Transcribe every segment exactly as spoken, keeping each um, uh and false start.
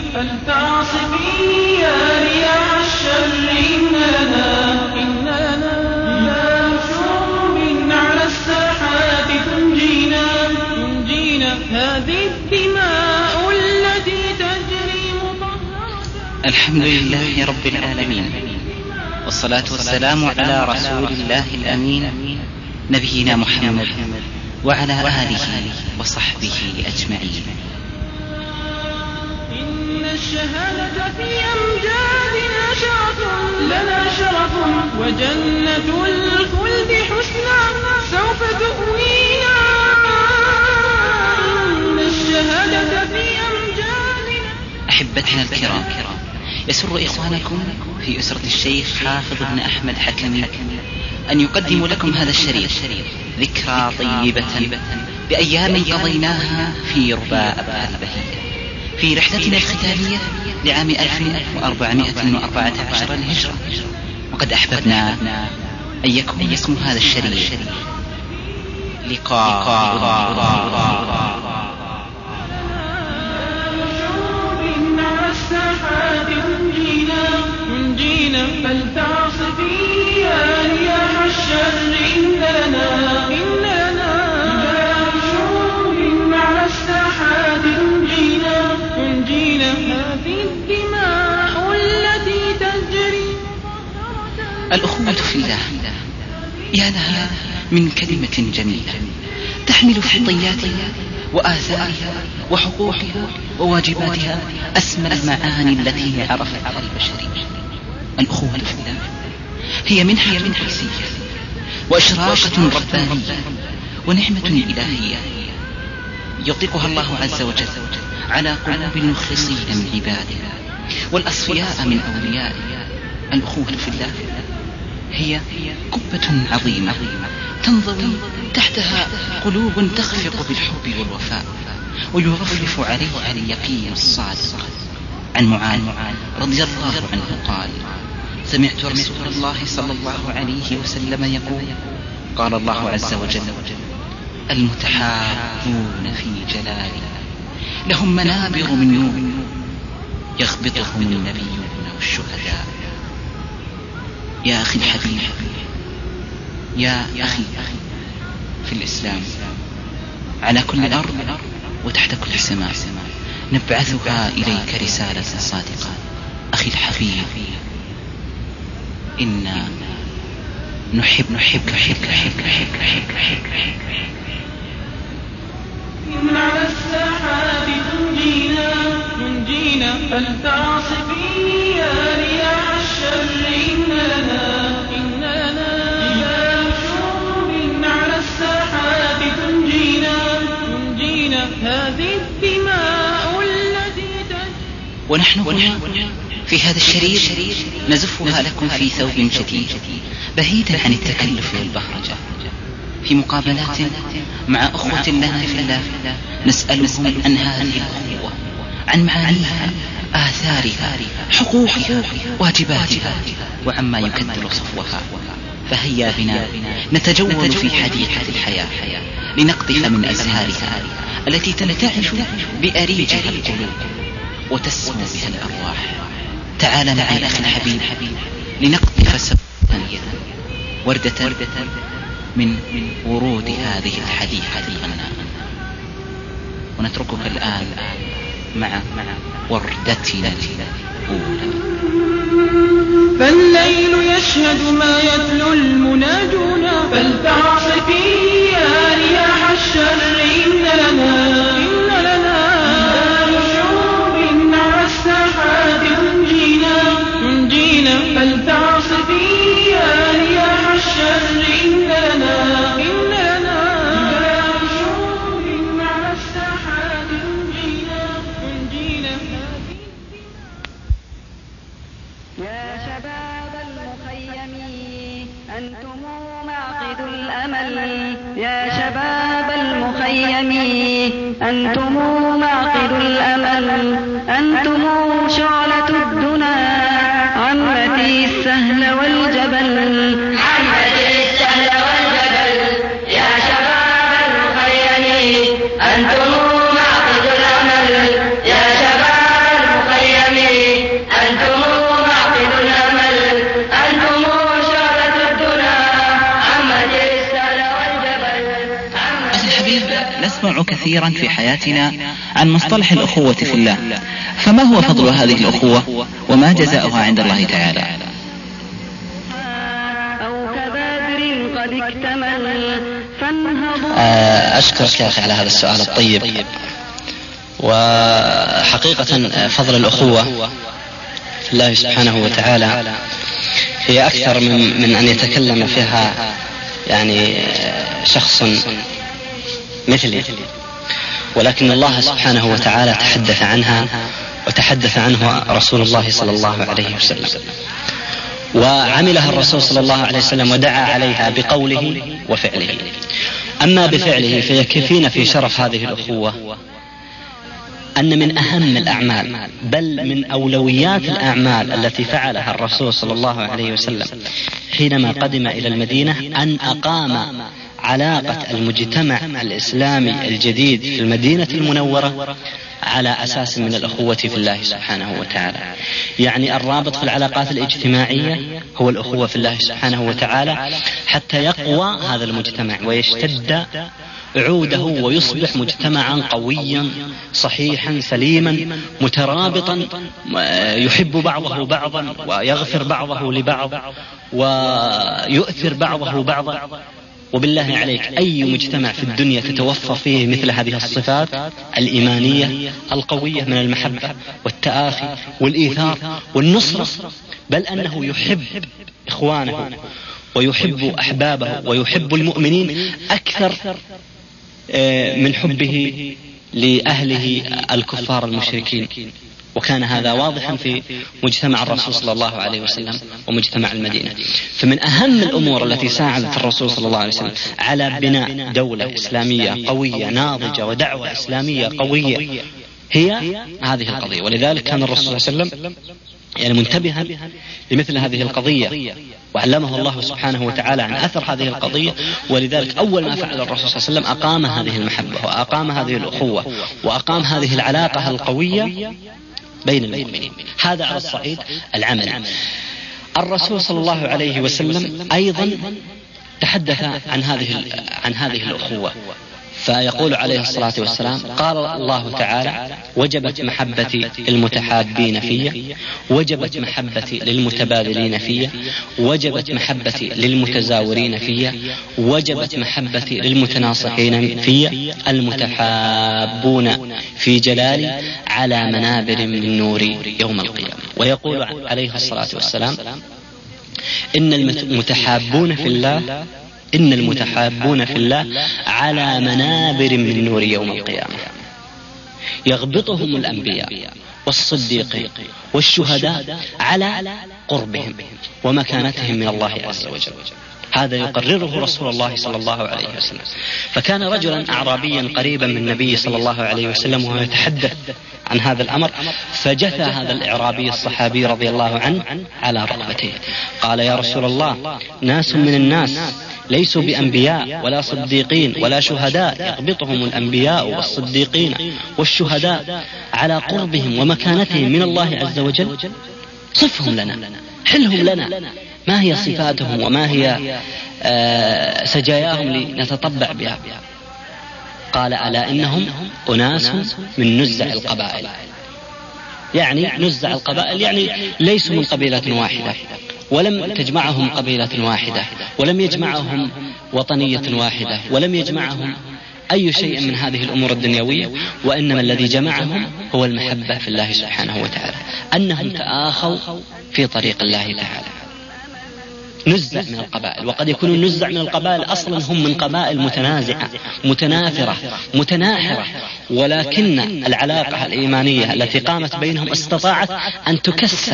فلتعصفي يا رياح الشر إننا إننا لا نشوب على الساحات تنجينا تنجينا هذه الدماء التي تجري مطهرة. الحمد لله رب العالمين، والصلاة والسلام على رسول الله الأمين نبينا محمد وعلى آله وصحبه أجمعين. إن الشهادة في أمجادنا شرف لنا شرف، وجنة الخلد حسنى سوف تؤوينا. إن الشهادة في أمجادنا. أحبتنا الكرام، يسر إخوانكم في أسرة الشيخ حافظ بن أحمد حكمي أن يقدموا لكم هذا الشريط ذكرى طيبة بأيام قضيناها في رباء أبها البهية في رحلتنا الختامية لعام ألف وأربعمائة وأربعة عشر الهجرة. وقد أحببنا أن يكون اسم هذا الشريط لقاء تنجينا فلتعصفي يا رياح الشر إننا إننا لا نشوب على الساحات تنجينا تنجينا هذه الدماء التي تجري. الأخوة في الله، يا لها من كلمة جميلة تحمل في طياتها وآثارها وحقوقها وواجباتها أسمى المعاني التي عرفتها البشرية. الأخوة في الله هي منحة حسية وإشراقة ربانية ونعمة إلهية يطلقها الله عز وجل على قلوب المخلصين من عباده والأصفياء من أوليائه. الأخوة في الله هي قبة عظيمة تنضوي تحتها قلوب تخفق بالحب والوفاء ويرفرف عليها اليقين الصادق. عن معاذ رضي الله عنه قال: سمعت رسول الله صلى الله عليه وسلم يقول: قال الله عز وجل: المتحابون في جلالي لهم منابر من نور يغبطهم النبيون والشهداء. يا أخي الحبيب، يا أخي في الإسلام، على كل أرض وتحت كل سماء نبعثها إليك رسالة صادقة. أخي الحبيب، إنا نحب نحب نحب نحب نحب نحب نحب على الساحات تنجينا تنجينا فلتعصفي يا رياح الشر إننا إننا لا نشوب على الساحات تنجينا تنجينا هذه الدماء التي تجري. ونحن هنا في هذا الشريط نزفها لكم في ثوب جديد بعيدا عن التكلف والبهرجة، في مقابلات مع أخوة لنا في الله نسألهم عن هذه الأخوة، عن معانيها، آثارها، حقوقها، واجباتها، وعما يكدر صفوها. فهيا بنا نتجول في حديقة الحياة لنقذف من أزهارها التي تنتعش بأريجها القلوب وتسمو بها الأرواح. تعال معي أخي الحبيب لنقذف سبحانية وردة من ورود هذه الحديقة الغناء. ونتركك الآن مع وردتنا الأولى. فالليل يشهد ما يتلو المناجون فلتعصفي يا رياح الشر إن لنا إن لنا نشوب على الساحات تنجينا تنجينا فلتعصفي يا رياح الشر إن لنا إن لنا نشوب على الساحات تنجينا تنجينا. يا شباب المخيم أنتم معقد الأمل، يا شباب المخيم أنتم معقد الأمل، أنتم شعلة الدنا عمتي السهل والجبل، عمتي السهل والجبل. يا شباب المخيم أنتم معقد الأمل، يا شباب المخيم نسمع كثيرا في حياتنا عن مصطلح الأخوة في الله، فما هو فضل هذه الأخوة وما جزاؤها عند الله تعالى؟ أشكرك يا أخي على هذا السؤال الطيب. وحقيقة فضل الأخوة في الله سبحانه وتعالى هي أكثر من, من أن يتكلم فيها يعني شخص مثلي، ولكن الله سبحانه وتعالى تحدث عنها وتحدث عنه رسول الله صلى الله عليه وسلم، وعملها الرسول صلى الله عليه وسلم ودعا عليها بقوله وفعله. أما بفعله فيكفينا في شرف هذه الأخوة أن من أهم الأعمال بل من أولويات الأعمال التي فعلها الرسول صلى الله عليه وسلم حينما قدم إلى المدينة أن أقام علاقة المجتمع الإسلامي الجديد في المدينة المنورة على أساس من الأخوة في الله سبحانه وتعالى. يعني الرابط في العلاقات الاجتماعية هو الأخوة في الله سبحانه وتعالى، حتى يقوى هذا المجتمع ويشتد عوده ويصبح مجتمعا قويا صحيحا سليما مترابطا يحب بعضه بعضا ويغفر بعضه لبعض ويؤثر بعضه بعضا. وبالله عليك أي مجتمع في الدنيا تتوفر فيه مثل هذه الصفات الإيمانية القوية من المحبة والتآخي والإيثار والنصرة، بل أنه يحب إخوانه ويحب أحبابه ويحب المؤمنين أكثر من حبه لأهله الكفار المشركين. وكان هذا واضحا في مجتمع الرسول صلى الله عليه وسلم ومجتمع المدينة. فمن أهم الأمور التي ساعدت الرسول صلى الله عليه وسلم على بناء دولة إسلامية قوية ناضجة ودعوة إسلامية قوية هي هذه القضية. ولذلك كان الرسول صلى الله عليه وسلم يعني منتبها لمثل هذه القضية، وعلمه الله سبحانه وتعالى عن أثر هذه القضية. ولذلك أول ما فعل الرسول صلى الله عليه وسلم أقام هذه المحبة وأقام هذه الأخوة وأقام هذه العلاقة القوية بين المؤمنين. هذا على الصعيد العملي. الرسول صلى الله عليه وسلم أيضا تحدث عن هذه عن هذه الأخوة، فيقول عليه الصلاة والسلام: قال الله تعالى: وجبت محبتي المتحابين في، وجبت محبتي للمتبادلين في، وجبت محبتي للمتزاورين في، وجبت محبتي للمتناصحين في، المتحابون في جلالي على منابر من نوري يوم القيامة. ويقول عليه الصلاة والسلام: إن المتحابون في الله إن المتحابون في الله على منابر من نور يوم القيامة، يغبطهم الأنبياء والصديقين والشهداء على قربهم ومكانتهم من الله عز وجل. هذا يقرره رسول الله صلى الله عليه وسلم. فكان رجلا أعرابيا قريبا من النبي صلى الله عليه وسلم وهو يتحدث عن هذا الأمر، فجثى هذا الأعرابي الصحابي رضي الله عنه على ركبتيه، قال: يا رسول الله، ناس من الناس ليسوا بأنبياء ولا صديقين ولا شهداء، يغبطهم الأنبياء والصديقين والشهداء على قربهم ومكانتهم من الله عز وجل، صفهم لنا، حلهم لنا، ما هي صفاتهم وما هي آه سجاياهم لنتطبع بها. قال: ألا إنهم أناس من نزع القبائل. يعني نزع القبائل يعني ليسوا من قبيلة واحدة، ولم تجمعهم قبيلة واحدة، ولم يجمعهم وطنية واحدة، ولم يجمعهم أي شيء من هذه الأمور الدنيوية، وإنما الذي جمعهم هو المحبة في الله سبحانه وتعالى، أنهم تآخوا في طريق الله تعالى. نزع من القبائل، وقد يكون النزع من القبائل أصلا هم من قبائل متنازعة متنافرة متناحرة، ولكن العلاقة الإيمانية التي قامت بينهم استطاعت أن تكسر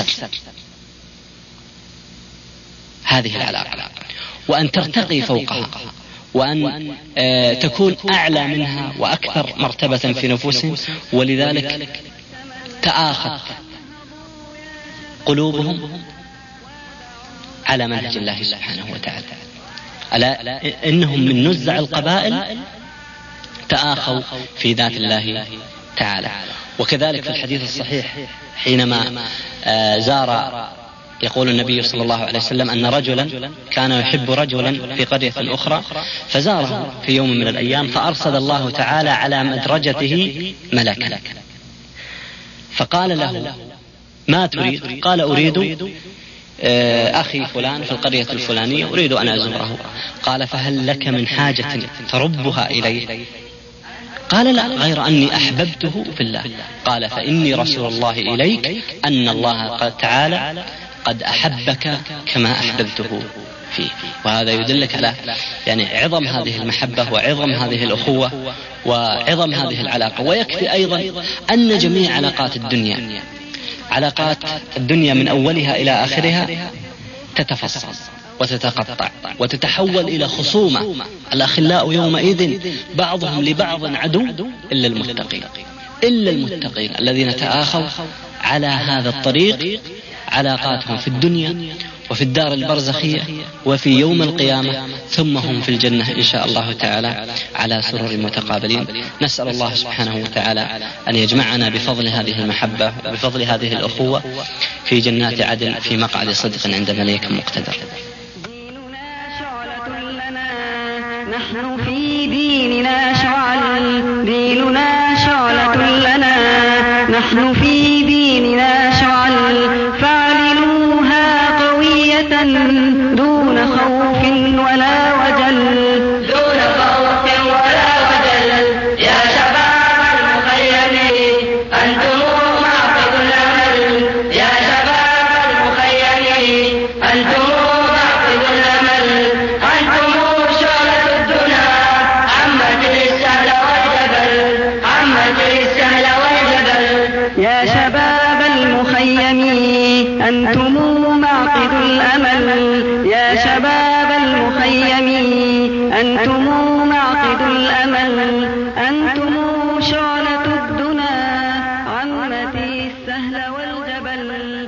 هذه العلاقة وأن ترتقي فوقها، وأن آه تكون أعلى منها وأكثر مرتبة في نفوسهم. ولذلك تآخت قلوبهم على منهج الله سبحانه وتعالى. ألا إنهم من نزع القبائل تآخوا في ذات الله تعالى. وكذلك في الحديث الصحيح حينما آه زار يقول النبي صلى الله عليه وسلم أن رجلا كان يحب رجلا في قرية أخرى فزاره في يوم من الأيام، فأرسل الله تعالى على مدرجته ملكا فقال له: ما تريد؟ قال: أريد أخي فلان في القرية الفلانية، أريد أن أزوره. قال: فهل لك من حاجة تربها إليه؟ قال: لا، غير أني أحببته في الله. قال: فإني رسول الله إليك أن الله تعالى قد أحبك كما أحببته فيه. وهذا يدلك على يعني عظم هذه المحبة وعظم هذه الأخوة وعظم هذه العلاقة. ويكفي أيضا أن جميع علاقات الدنيا علاقات الدنيا من أولها إلى آخرها تتفصل وتتقطع وتتحول إلى خصومة. الأخلاء يومئذ بعضهم لبعض عدو إلا المتقين، إلا المتقين الذين تآخوا على هذا الطريق علاقاتهم في الدنيا وفي الدار البرزخية وفي يوم القيامة، ثم هم في الجنة إن شاء الله تعالى على سرر متقابلين. نسأل الله سبحانه وتعالى أن يجمعنا بفضل هذه المحبة وبفضل هذه الأخوة في جنات عدن في مقعد صدق عند مليك مقتدر. نحن في ديننا شعل، ديننا شعلة لنا، نحن في ديننا شعل، فاعلنوها قوية دون خوف ولا وجل، دون خوف ولا وجل. يا شباب المخيم أنتم معقد الأمل، يا شباب المخيم أنتم معقد الأمل، أنتم يا شباب المخيم أنتم معقد الأمل، يا شباب المخيم أنتم معقد الأمل، أنتم شعلة الدنا عمتي السهل والجبل.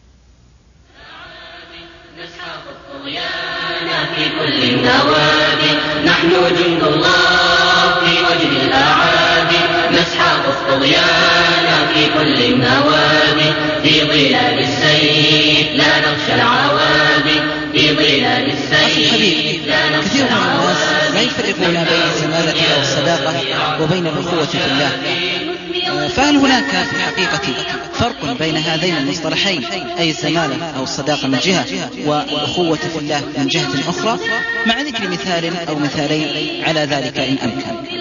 نسحق الطغيان في كل النوادي، نحن جند الله في وجه الأعادي، نسحق الطغيان في كل النوادي، في ظلال السيف لا نخشى العوادي، في ظلال السيف لا نخشى العوادي. لا يفرقون بين الزمالة أو الصداقة وبين الأخوة في الله. فهل هناك في الحقيقة فرق بين هذين المصطلحين، أي الزمالة أو الصداقة من جهة والأخوة في الله من جهة أخرى، مع ذكر مثال أو مثالين على ذلك إن أمكن؟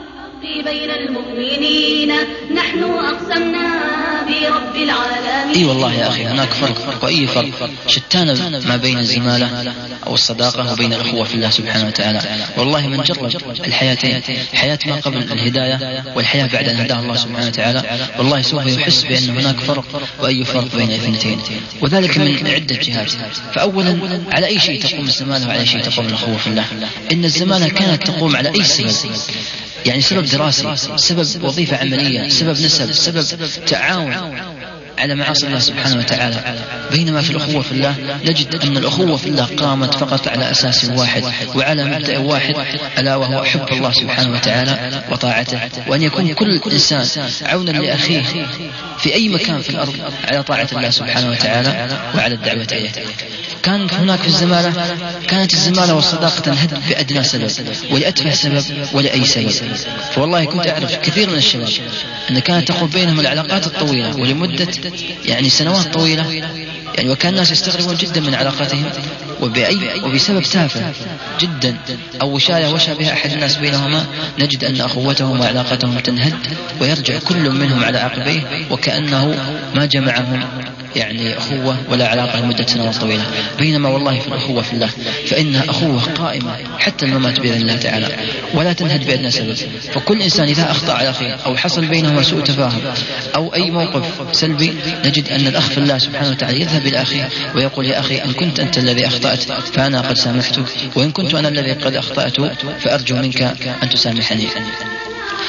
بين المؤمنين نحن أقسمنا برب العالمين. اي والله يا اخي هناك فرق، واي فرق شتان ما بين الزمالة او الصداقة وبين الاخوة في الله سبحانه وتعالى. والله من جرب الحياتين، حياة ما قبل الهداية والحياة بعد ان هداه الله سبحانه وتعالى، والله سوف يحس بان هناك فرق، واي فرق بين الاثنتين، وذلك من عدة جهات. فاولا على اي شيء تقوم الزمالة وعلى اي شيء تقوم الاخوة في الله. ان الزمالة كانت تقوم على اي سبب، يعني سبب دراسي، سبب وظيفة عملية، سبب نسب، سبب تعاون على معاصي الله سبحانه وتعالى. بينما في الأخوة في الله نجد أن الأخوة في الله قامت فقط على أساس واحد وعلى مبدأ واحد، ألا وهو حب الله سبحانه وتعالى وطاعته، وأن يكون كل إنسان عونا لأخيه في أي مكان في الأرض على طاعة الله سبحانه وتعالى وعلى الدعوة إليه. كانت هناك في الزمالة، كانت الزمالة والصداقة تنهد بأدنى سبب ولأتفه سبب ولأي سبب. فوالله كنت أعرف كثير من الشباب أن كانت تقوم بينهم العلاقات الطويلة ولمدة يعني سنوات طويلة، يعني وكان الناس يستغربون جدا من علاقاتهم وبأي وبسبب تافه جدا أو وشاية وشى بها أحد الناس بينهما، نجد أن أخوتهم وعلاقتهم تنهد ويرجع كل منهم على عقبيه وكأنه ما جمعهم يعني أخوة ولا علاقة لمدة سنوات طويلة. بينما والله في الأخوة في الله فإنها أخوة قائمة حتى الممات بإذن الله تعالى ولا تنهد بأدنى سبب. فكل إنسان إذا أخطأ على أخيه أو حصل بينهما سوء تفاهم أو أي موقف سلبي، نجد أن الأخ في الله سبحانه وتعالى يذهب إلى أخيه ويقول: يا أخي إن كنت أنت الذي أخطأت فأنا قد سامحتك، وإن كنت أنا الذي قد أخطأت فأرجو منك أن تسامحني.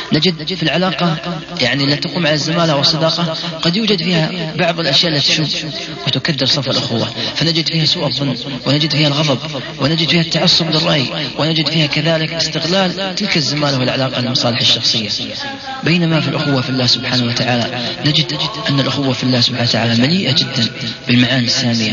نجد في العلاقة يعني التي تقوم على الزمالة والصداقة قد يوجد فيها بعض الأشياء التي تشد وتكدر صف الأخوة، فنجد فيها سوء الظن، ونجد فيها الغضب، ونجد فيها التعصب للرأي، ونجد فيها كذلك استغلال تلك الزمالة والعلاقة للمصالح الشخصية. بينما في الأخوة في الله سبحانه وتعالى نجد أن الأخوة في الله سبحانه وتعالى مليئة جدا بالمعاني السامية،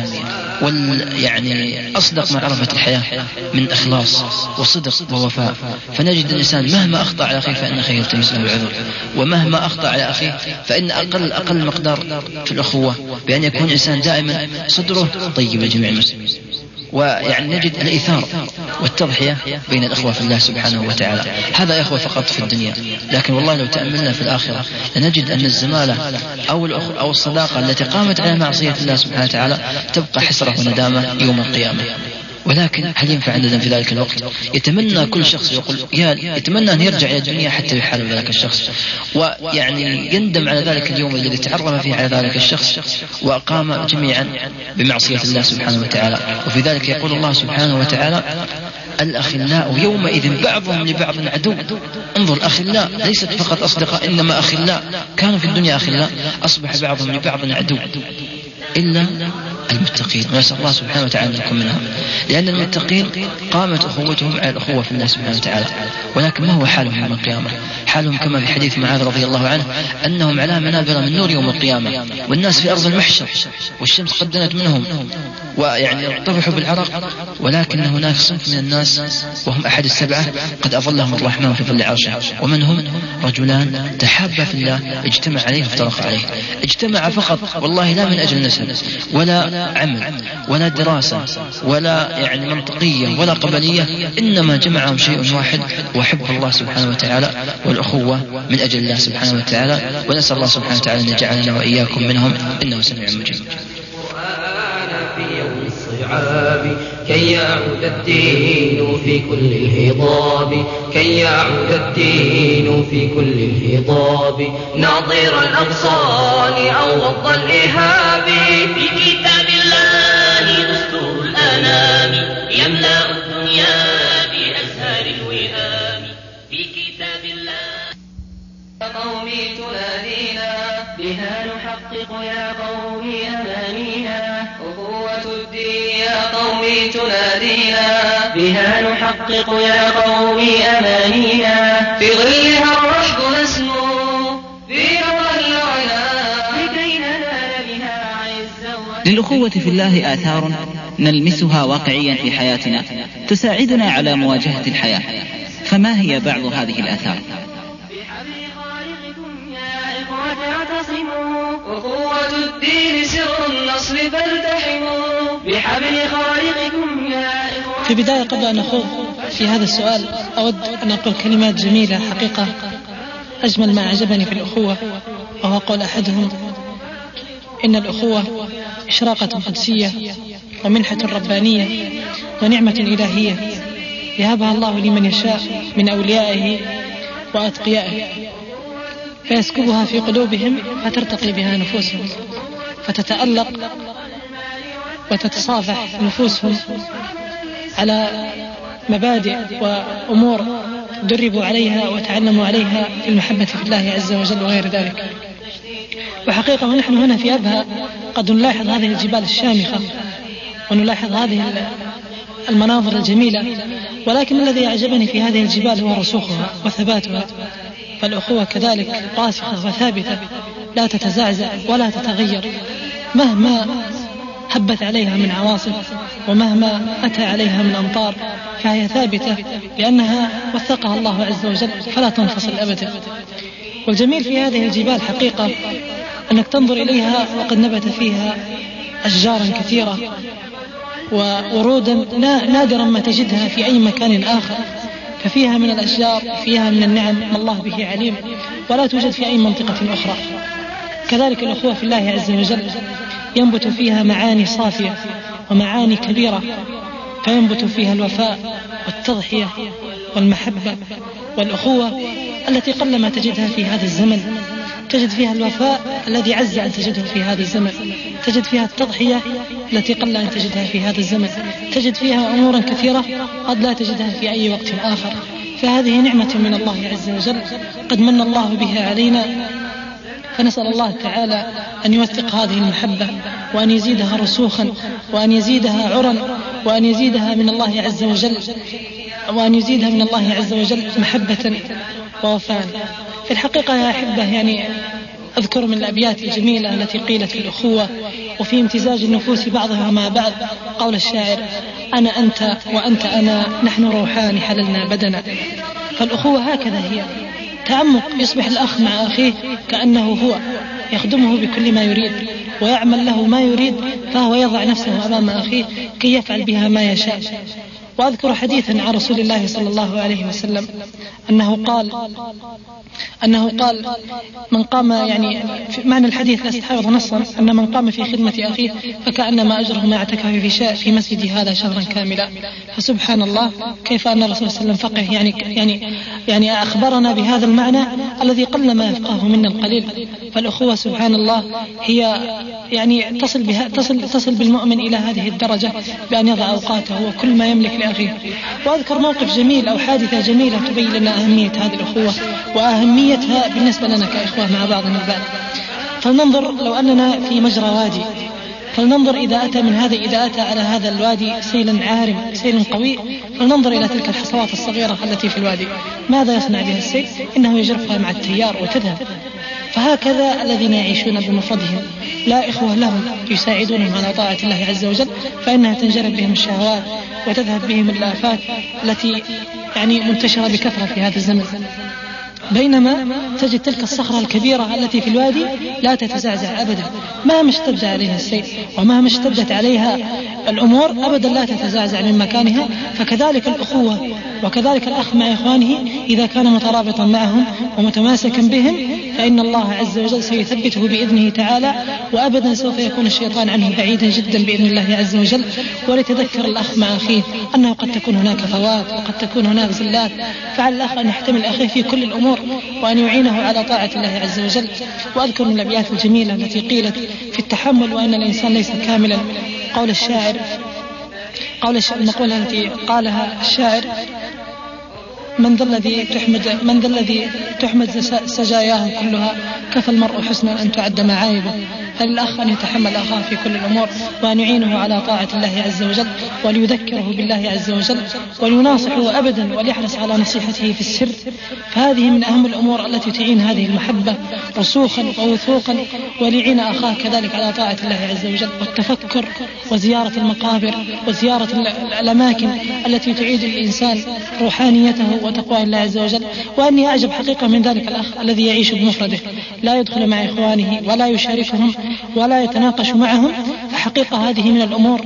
وال يعني أصدق ما عرفت الحياة من إخلاص وصدق ووفاء. فنجد الإنسان مهما أخطأ على أخيه فإن أخيه يلتمس له العذر، ومهما أخطأ على أخيه فإن أقل أقل مقدار في الأخوة بأن يكون إنسان دائما صدره طيب لجميع المسلمين. ويعني نجد الإيثار والتضحية بين الأخوة في الله سبحانه وتعالى. هذا يا أخوة فقط في الدنيا، لكن والله لو تأملنا في الآخرة لنجد أن الزمالة أو أو الصداقة التي قامت على معصية الله سبحانه وتعالى تبقى حسرة وندامة يوم القيامة. ولكن هل ينفع عندنا في ذلك الوقت؟ يتمنى كل شخص يقول يتمنى أن يرجع إلى الدنيا حتى يحارب ذلك الشخص، ويعني يندم على ذلك اليوم الذي تعرف فيه على ذلك الشخص وقام جميعا بمعصية الله سبحانه وتعالى. وفي ذلك يقول الله سبحانه وتعالى: الأخلاء يومئذ بعضهم لبعض عدو. انظر، الأخلاء ليست فقط أصدقاء، إنما أخلاء كانوا في الدنيا أخلاء، أصبح بعضهم لبعض عدو إلا المتقين. ونسأل الله سبحانه وتعالى أن نكون منهم، لأن المتقين قامت أخوتهم على الأخوة في الله سبحانه وتعالى. ولكن ما هو حالهم يوم القيامة؟ حالهم كما في حديث معاذ رضي الله عنه أنهم على منابر من نور يوم القيامة، والناس في أرض المحشر، والشمس قد دنت منهم ويعني طفحوا بالعرق، ولكن هناك صنف من الناس وهم أحد السبعة قد أظلهم الرحمن في ظل عرشه. ومن هم؟ رجلان تحابا في الله اجتمع عليه وافترق عليه. اجتمع فقط، والله لا من أجل نسب ولا عمل ولا دراسة ولا يعني منطقية ولا قبلية، إنما جمعهم شيء واحد وحب الله سبحانه وتعالى والأخوة من أجل الله سبحانه وتعالى. ونسأل الله سبحانه وتعالى أن يجعلنا وإياكم منهم، إنه سميع مجيب. كي يعود الدين في كل الهضاب، كي يعود الدين في كل الهضاب، ناظر الأغصان أو غض الإهاب. في كتاب الله دستور الأنام يملأ الدنيا بأزهار الوئام. في كتاب الله قومي تنادينا بها نحقق يا قومي أمانينا، أخوة الدين يا قومي تنادينا بها نحقق يا قومي أمانينا، في ظلها الرشد نسمو في نوى العلا لكي ننال بها عزا. للأخوة في الله آثار نلمسها واقعيا في حياتنا تساعدنا على مواجهة الحياة، فما هي بعض هذه الآثار؟ أخوة الدين سر النصر فالتحموا بحبل خالقكم يا إخوة. في بداية قبل أن أخوض في هذا السؤال أود أن أقول كلمات جميلة حقيقة. أجمل ما أعجبني في الأخوة وهو قول أحدهم: إن الأخوة إشراقة قدسية ومنحة ربانية ونعمة إلهية يهبها الله لمن يشاء من أوليائه وأتقيائه، فيسكبها في قلوبهم فترتقي بها نفوسهم، فتتألق وتتصافح نفوسهم على مبادئ وأمور دربوا عليها وتعلموا عليها في المحبة في الله عز وجل وغير ذلك. وحقيقة ونحن هنا في أبها قد نلاحظ هذه الجبال الشامخة ونلاحظ هذه المناظر الجميلة، ولكن الذي أعجبني في هذه الجبال هو رسوخها وثباتها. فالأخوة كذلك راسخة وثابتة لا تتزعزع ولا تتغير مهما هبت عليها من عواصف ومهما أتى عليها من أمطار، فهي ثابتة لأنها وثقها الله عز وجل فلا تنفصل أبدا. والجميل في هذه الجبال حقيقة أنك تنظر إليها وقد نبت فيها أشجارا كثيرة وورودا نادرا ما تجدها في أي مكان آخر، ففيها من الأشجار فيها من النعم ما الله به عليم ولا توجد في أي منطقة أخرى. كذلك الأخوة في الله عز وجل ينبت فيها معاني صافية ومعاني كبيرة، فينبت فيها الوفاء والتضحية والمحبة والأخوة التي قلما تجدها في هذا الزمن. تجد فيها الوفاء الذي عز أن تجده في هذا الزمن، تجد فيها التضحية التي قل أن تجدها في هذا الزمن، تجد فيها أمورا كثيرة قد لا تجدها في أي وقت آخر. فهذه نعمة من الله عز وجل قد من الله بها علينا، فنسأل الله تعالى أن يوثق هذه المحبة وأن يزيدها رسوخا وأن يزيدها عرا وأن يزيدها من الله عز وجل وأن يزيدها من الله عز وجل محبة ووفاء. في الحقيقة يا أحبة يعني أذكر من الأبيات الجميلة التي قيلت في الأخوة وفي امتزاج النفوس بعضها مع بعض قول الشاعر: أنا أنت وأنت أنا، نحن روحان حللنا بدنا. فالأخوة هكذا هي، تعمق، يصبح الأخ مع أخيه كأنه هو، يخدمه بكل ما يريد ويعمل له ما يريد، فهو يضع نفسه أمام أخيه كي يفعل بها ما يشاء. وأذكر حديثا عن رسول الله صلى الله عليه وسلم أنه قال أنه قال من قام، يعني في معنى الحديث لا استحاض نصا، أن من قام في خدمة أخيه فكأنما أجره ما اعتكف في شاء في مسجد هذا شهرا كاملا. فسبحان الله كيف أن الرسول صلى الله عليه وسلم فقه يعني يعني يعني أخبرنا بهذا المعنى الذي قل ما يفقهه منا القليل. فالأخوة سبحان الله هي يعني تصل بها تصل تصل بالمؤمن إلى هذه الدرجة بأن يضع أوقاته وكل ما يملك لأخيه. وأذكر موقف جميل أو حادثة جميلة تبين لنا أهمية هذه الأخوة وأهميتها بالنسبة لنا كإخوة مع بعضنا البعض. فلننظر لو أننا في مجرى وادي، فلننظر إذا أتى من هذا إذا أتى على هذا الوادي سيل عارم، سيل قوي، فلننظر إلى تلك الحصوات الصغيرة التي في الوادي، ماذا يصنع بها السيل؟ إنه يجرفها مع التيار وتذهب. فهكذا الذين يعيشون بمفردهم لا إخوة لهم يساعدونهم على طاعة الله عز وجل، فإنها تنجرب بهم الشهوات وتذهب بهم الآفات التي يعني منتشرة بكثرة في هذا الزمن. بينما تجد تلك الصخرة الكبيرة التي في الوادي لا تتزعزع أبدا، مهما اشتد عليها السيل ومهما اشتدت عليها الأمور أبدا لا تتزعزع من مكانها. فكذلك الأخوة وكذلك الأخ مع إخوانه إذا كان مترابطا معهم ومتماسكا بهم فإن الله عز وجل سيثبته بإذنه تعالى، وأبدا سوف يكون الشيطان عنه بعيدا جدا بإذن الله عز وجل. وليتذكر الأخ مع أخيه أنه قد تكون هناك فوات وقد تكون هناك زلات، فعلى الأخ أن يحتمل أخيه في كل الأمور وأن يعينه على طاعة الله عز وجل. وأذكر من الأبيات الجميلة التي قيلت في التحمل وأن الإنسان ليس كاملا قول الشاعر قول الشاعر المقولة التي قالها الشاعر: من ذا الذي تحمد من ذا الذي تحمد سجاياه كلها، كفى المرء حسنا أن تعد معايبه. فللأخ أن يتحمل أخاه في كل الأمور وأن يعينه على طاعة الله عز وجل وليذكره بالله عز وجل وليناصحه أبدا وليحرص على نصيحته في السر. فهذه من أهم الأمور التي تعين هذه المحبة رسوخا ووثوقا، وليعين أخاه كذلك على طاعة الله عز وجل والتفكر وزيارة المقابر وزيارة الأماكن التي تعيد الإنسان روحانيته وتقوى الله عز وجل. وأني أعجب حقيقة من ذلك الأخ الذي يعيش بمفرده لا يدخل مع إخوانه ولا يشاركهم ولا يتناقش معهم. فحقيقة هذه من الأمور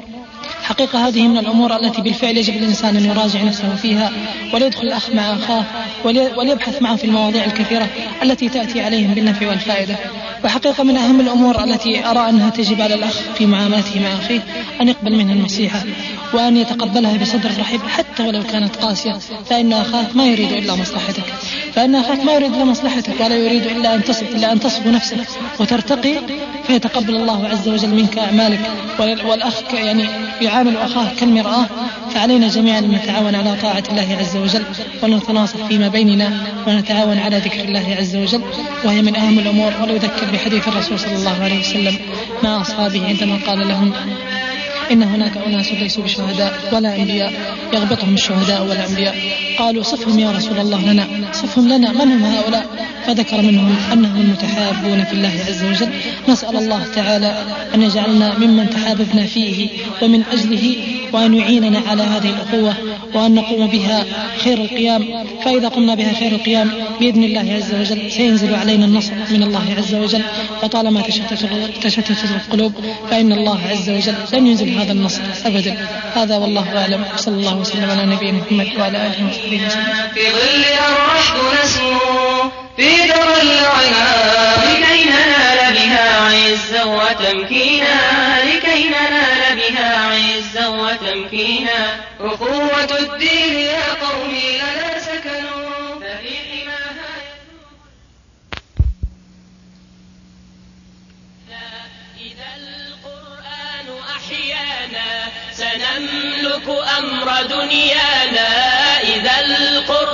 حقيقة هذه من الأمور التي بالفعل يجب الإنسان أن يراجع نفسه فيها وليدخل الأخ مع أخاه وليبحث معه في المواضيع الكثيرة التي تأتي عليهم بالنفع والفائدة. وحقيقة من أهم الأمور التي أرى أنها تجب على الأخ في معاملته مع أخيه أن يقبل منها النصيحة وأن يتقبلها بصدر رحب حتى ولو كانت قاسية، فإن أخاك ما يريد إلا مصلحتك فإن أخاك ما يريد إلا مصلحتك ولا يريد إلا أن تصب إلا أن تصب نفسك وترتقي، فيتقبل الله عز وجل منك أعمالك. والأخ يعني يعامل أخاه كالمرآة. فعلينا جميعا أن نتعاون على طاعة الله عز وجل ونتناصح فيما بيننا ونتعاون على ذكر الله عز وجل، وهي من أهم الأمور. وليذكر بحديث الرسول صلى الله عليه وسلم مع أصحابه عندما قال لهم: إن هناك أناس ليسوا بشهداء ولا أنبياء يغبطهم الشهداء ولا أنبياء. قالوا: صفهم يا رسول الله لنا، صفهم لنا، من هم هؤلاء؟ فذكر منهم أنهم المتحابون في الله عز وجل. نسأل الله تعالى أن يجعلنا ممن تحاببنا فيه ومن أجله، وأن يعيننا على هذه الأخوة وأن نقوم بها خير القيام. فإذا قمنا بها خير القيام بإذن الله عز وجل سينزل علينا النصر من الله عز وجل. وطالما تشتتت القلوب فإن الله عز وجل لن ينزل هذا النصر أبدا. هذا والله أعلم. صلى الله وسلم على نبينا محمد وعلى آله وصحبه وسلم. في ظلها الرشد نسمو في درى العناء لكي ننال بها عزا وتمكينا لكي ننال بها عزا وتمكينا. أخوة الدين يا قومي لنا سكنوا ففي حماها إذا القرآن أحيانا سنملك أمر دنيانا. إذا القرآن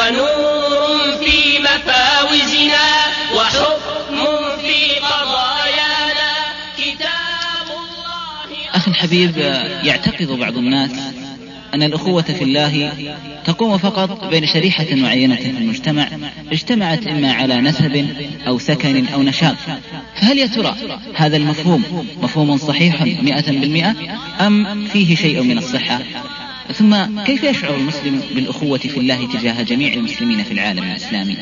ونور في مفاوزنا وحكم في قضايانا كتاب الله. أخي الحبيب، يعتقد بعض الناس أن الأخوة في الله تقوم فقط بين شريحة معينة في المجتمع اجتمعت إما على نسب أو سكن أو نشاط، فهل يا ترى هذا المفهوم مفهوم صحيح مئة بالمئة أم فيه شيء من الصحة؟ ثم كيف يشعر المسلم بالأخوة في الله تجاه جميع المسلمين في العالم الإسلامي؟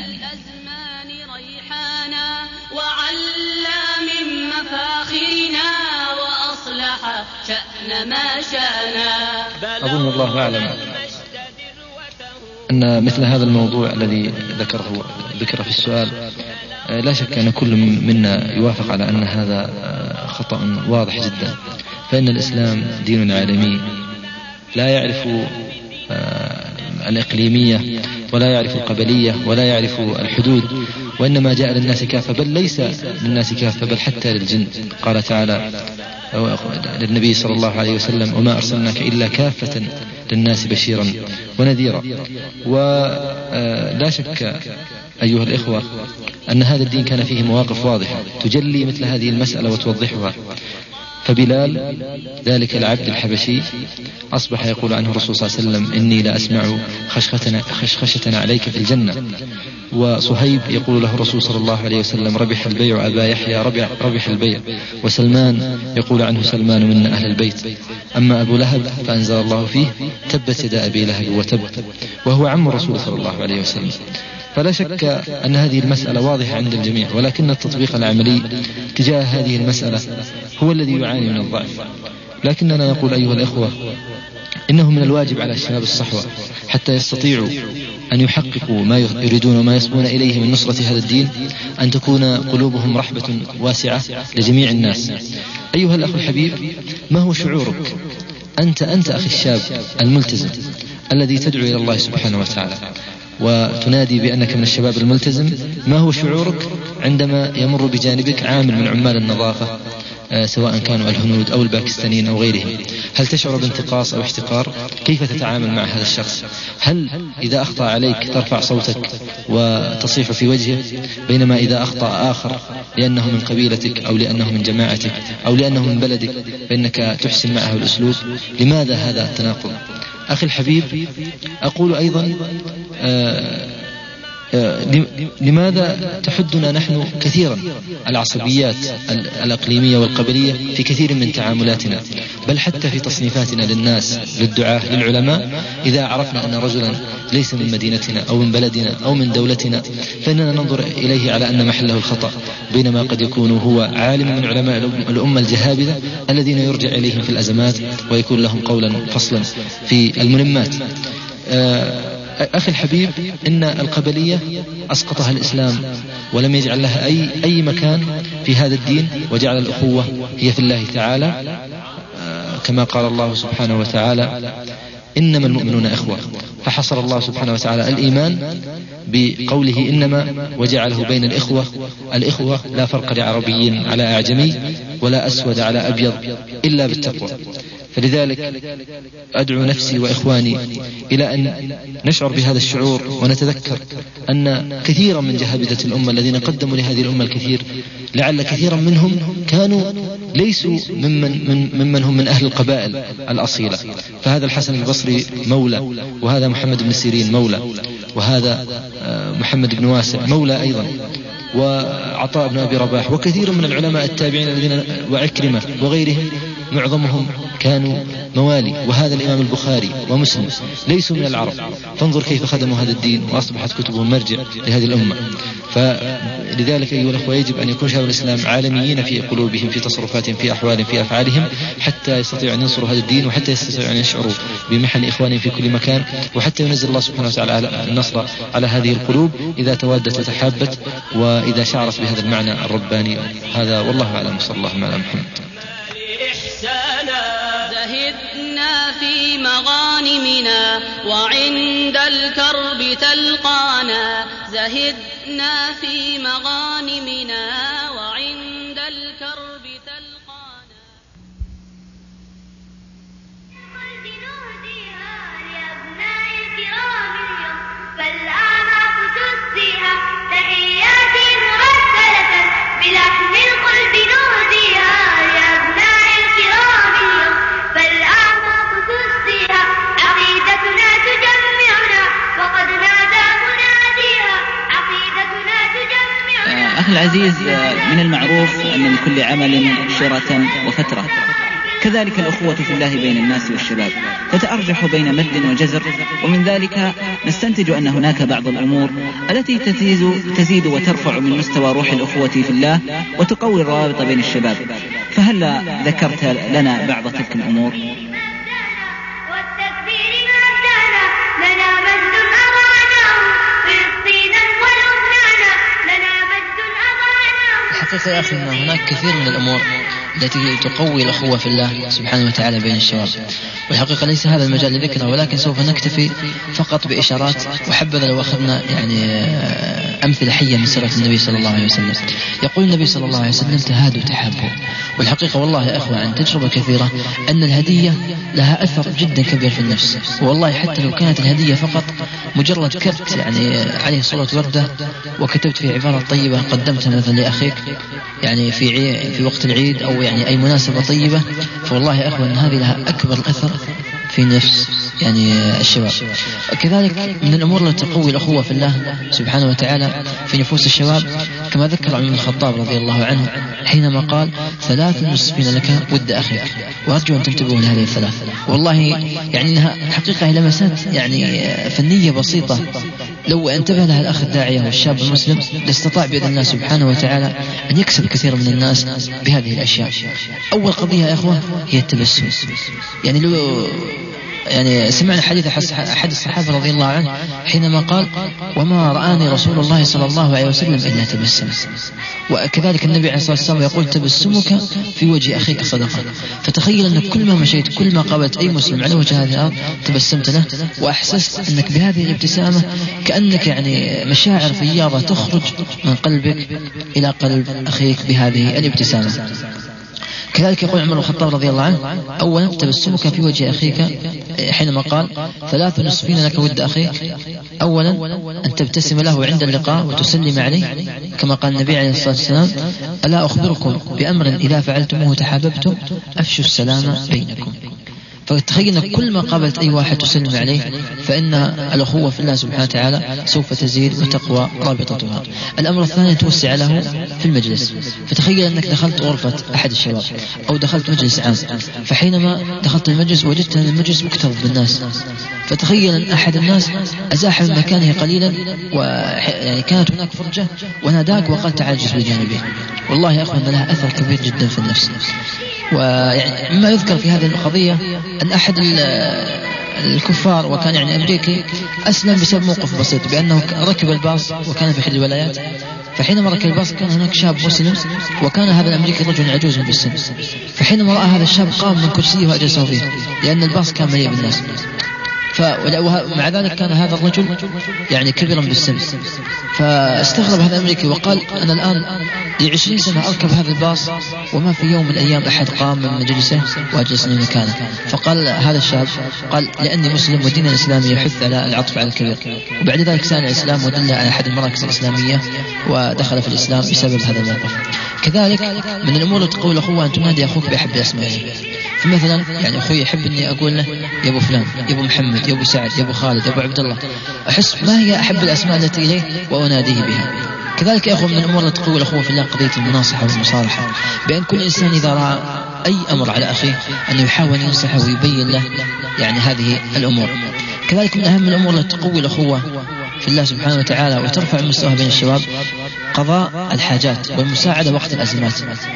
أظن الله أعلم أن مثل هذا الموضوع الذي ذكره ذكر في السؤال لا شك أن كل منا يوافق على أن هذا خطأ واضح جدا، فإن الإسلام دين عالمي لا يعرف الإقليمية ولا يعرف القبلية ولا يعرف الحدود، وإنما جاء للناس كافة، بل ليس للناس كافة بل حتى للجن. قال تعالى للنبي صلى الله عليه وسلم: وما أرسلناك إلا كافة للناس بشيرا ونذيرا. ولا شك أيها الإخوة أن هذا الدين كان فيه مواقف واضحة تجلي مثل هذه المسألة وتوضحها. فبلال ذلك العبد الحبشي أصبح يقول عنه الرسول صلى الله عليه وسلم: إني لا أسمع خشخشة عليك في الجنة. وصهيب يقول له الرسول صلى الله عليه وسلم: ربح البيع أبا يحيى، ربح البيع. وسلمان يقول عنه: سلمان من أهل البيت. أما أبو لهب فأنزل الله فيه: تبت يدا أبي لهب وتب، وهو عم الرسول صلى الله عليه وسلم. فلا شك أن هذه المسألة واضحة عند الجميع، ولكن التطبيق العملي تجاه هذه المسألة هو الذي يعاني من الضعف. لكننا نقول أيها الإخوة إنه من الواجب على الشباب الصحوة حتى يستطيعوا أن يحققوا ما يريدون وما يصبون إليه من نصرة هذا الدين، أن تكون قلوبهم رحبة واسعة لجميع الناس. أيها الأخ الحبيب، ما هو شعورك أنت أنت أخي الشاب الملتزم الذي تدعو إلى الله سبحانه وتعالى وتنادي بأنك من الشباب الملتزم؟ ما هو شعورك عندما يمر بجانبك عامل من عمال النظافة، سواء كانوا الهنود أو الباكستانيين أو غيرهم؟ هل تشعر بانتقاص أو احتقار؟ كيف تتعامل مع هذا الشخص؟ هل إذا أخطأ عليك ترفع صوتك وتصيح في وجهه، بينما إذا أخطأ آخر لأنه من قبيلتك أو لأنه من جماعتك أو لأنه من بلدك فإنك تحسن معه الأسلوب؟ لماذا هذا التناقض؟ أخي الحبيب، أقول أيضا آه لماذا تحدنا نحن كثيرا العصبيات الأقليمية والقبلية في كثير من تعاملاتنا، بل حتى في تصنيفاتنا للناس للدعاة للعلماء؟ إذا عرفنا أن رجلا ليس من مدينتنا أو من بلدنا أو من دولتنا فإننا ننظر إليه على أن محله الخطأ، بينما قد يكون هو عالم من علماء الأمة الجهابذة الذين يرجع إليهم في الأزمات ويكون لهم قولا فصلا في الملمات. آه أخي الحبيب، إن القبلية أسقطها الإسلام ولم يجعل لها أي, أي مكان في هذا الدين، وجعل الأخوة هي في الله تعالى، كما قال الله سبحانه وتعالى: إنما المؤمنون إخوة. فحصر الله سبحانه وتعالى الإيمان بقوله إنما، وجعله بين الإخوة. الإخوة لا فرق لعربي على أعجمي ولا أسود على أبيض إلا بالتقوى. فلذلك أدعو نفسي وإخواني إلى أن نشعر بهذا الشعور، ونتذكر أن كثيرا من جهابذة الأمة الذين قدموا لهذه الأمة الكثير، لعل كثيرا منهم كانوا ليسوا ممن, من ممن هم من أهل القبائل الأصيلة. فهذا الحسن البصري مولى، وهذا محمد بن سيرين مولى، وهذا محمد بن واسع مولى أيضا، وعطاء بن أبي رباح، وكثير من العلماء التابعين الذين وعكرمة وغيرهم معظمهم كانوا موالي. وهذا الإمام البخاري ومسلم ليسوا من العرب، فانظر كيف خدموا هذا الدين وأصبحت كتبهم مرجع لهذه الأمة. فلذلك أيها الأخوة يجب أن يكون شباب الإسلام عالميين في قلوبهم، في تصرفاتهم، في أحوالهم، في أفعالهم، حتى يستطيعوا أن ينصروا هذا الدين، وحتى يستطيعوا أن يشعروا بمحن إخوانهم في كل مكان، وحتى ينزل الله سبحانه وتعالى النصر على هذه القلوب إذا تودت وتحابت وإذا شعرت بهذا المعنى الرباني. هذا والله أعلم، صلى الله على محمد. زهدنا في مغانمنا وعند الكرب تلقانا، زهدنا في مغانمنا وعند الكرب تلقانا. بنوديها لأبناء الكرام اليوم، فالآن أخي العزيز، من المعروف أن لكل عمل شرة وفترة، كذلك الأخوة في الله بين الناس والشباب تتأرجح بين مد وجزر، ومن ذلك نستنتج أن هناك بعض الأمور التي تزيد وترفع من مستوى روح الأخوة في الله وتقوي الروابط بين الشباب، فهل ذكرت لنا بعض تلك الأمور؟ الحقيقة يا أخي أن هناك كثير من الأمور التي تقوي الأخوة في الله سبحانه وتعالى بين الشباب، والحقيقة ليس هذا المجال لذكره، ولكن سوف نكتفي فقط بإشارات، وحبذا لو أخذنا يعني أمثلة حية من سيرة النبي صلى الله عليه وسلم. يقول النبي صلى الله عليه وسلم: تهادوا تحابوا. والحقيقة والله يا أخوة عن تجربة كثيرة أن الهدية لها أثر جدا كبير في النفس، والله حتى لو كانت الهدية فقط مجرد كبت يعني عليه صورة وردة وكتبت في عبارة طيبة قدمتها مثلا لأخيك يعني في في وقت العيد أو يعني أي مناسبة طيبة، فوالله يا أخوة أن هذه لها أكبر أثر في نفس يعني الشباب. كذلك من الأمور التي تقوي الأخوة في الله سبحانه وتعالى في نفوس الشباب كما ذكر عمر بن الخطاب رضي الله عنه حينما قال: ثلاث يصفين لك ود أخيك. وأرجو أن تنتبهوا لهذه الثلاث، والله يعني إنها حقيقة لمسات يعني فنية بسيطة لو انتبه لها الأخ الداعية والشاب المسلم لاستطاع بإذن الله سبحانه وتعالى أن يكسب كثير من الناس بهذه الأشياء. أول قضية يا أخوة هي التبسم. يعني لو يعني سمعنا حديث أحد الصحابة رضي الله عنه حينما قال: وما رآني رسول الله صلى الله عليه وسلم إلا تبسم. وكذلك النبي عليه الصلاة والسلام يقول: تبسمك في وجه أخيك صدقة. فتخيل أنك كل ما مشيت كل ما قابلت أي مسلم على وجه هذه الأرض تبسمت له، وأحسست أنك بهذه الابتسامة كأنك يعني مشاعر فياضة تخرج من قلبك إلى قلب أخيك بهذه الابتسامة. كذلك يقول عمر بن الخطاب رضي الله عنه: أولا تبسمك في وجه أخيك حينما قال: ثلاث نصفين لك ود أخيك. أولا أن تبتسم له عند اللقاء وتسلم عليه كما قال النبي عليه الصلاة والسلام: ألا أخبركم بأمر إذا فعلتموه تحاببتم أفشوا السلام بينكم. فتخيل أنك كل ما قابلت أي واحد تسلم عليه فإن الأخوة في الله سبحانه وتعالى سوف تزيد وتقوى رابطتها. الأمر الثاني توسع له في المجلس. فتخيل أنك دخلت غرفة أحد الشباب أو دخلت مجلس عام، فحينما دخلت المجلس وجدت أن المجلس مكتظ بالناس، فتخيل أن أحد الناس أزاح من مكانه قليلا ويعني كانت هناك فرجة وناداك وقال: تعال اجلس بجانبي. والله يا أخوان لها أثر كبير جدا في النفس. ويعني مما يذكر في هذه القضية أن أحد الكفار وكان يعني أمريكي أسلم بسبب موقف بسيط، بأنه ركب الباص وكان في أحد الولايات، فحينما ركب الباص كان هناك شاب مسلم وكان هذا الأمريكي رجل عجوز بالسن، فحينما رأى هذا الشاب قام من كرسيه وأجلسه فيه لأن الباص كان مليء بالناس. فمع ذلك كان هذا الرجل يعني كبيرا بالسن، فاستغرب هذا الأمريكي وقال: أنا الآن لعشرين سنة أركب هذا الباص وما في يوم من الأيام أحد قام من مجلسه وأجلسني مكانه. فقال هذا الشاب: قال لأني مسلم والدين الإسلامي يحث على العطف على الكبير. وبعد ذلك سأل الإسلام ودل على أحد المراكز الإسلامية ودخل في الإسلام بسبب هذا الموقف. كذلك من الأمور التي تقول الأخوة أن تنادي أخوك بأحب أسمائه. فمثلا يعني أخوي يحب أني أقول له: يا أبو فلان، يا أبو محمد، يا أبو سعد، يا أبو خالد، يا أبو عبد الله، أحس ما هي أحب الأسماء التي إليه وأناديه بها. كذلك يا أخوة من الأمور التي تقوي الأخوة في الله قضية المناصحة والمصالحة، بأن كل إنسان إذا رأى أي أمر على أخيه أنه يحاول ينصحه ويبين له يعني هذه الأمور. كذلك من أهم الأمور التي تقوي الأخوة في الله سبحانه وتعالى وترفع المستوى بين الشباب قضاء الحاجات والمساعدة وقت الأزمات.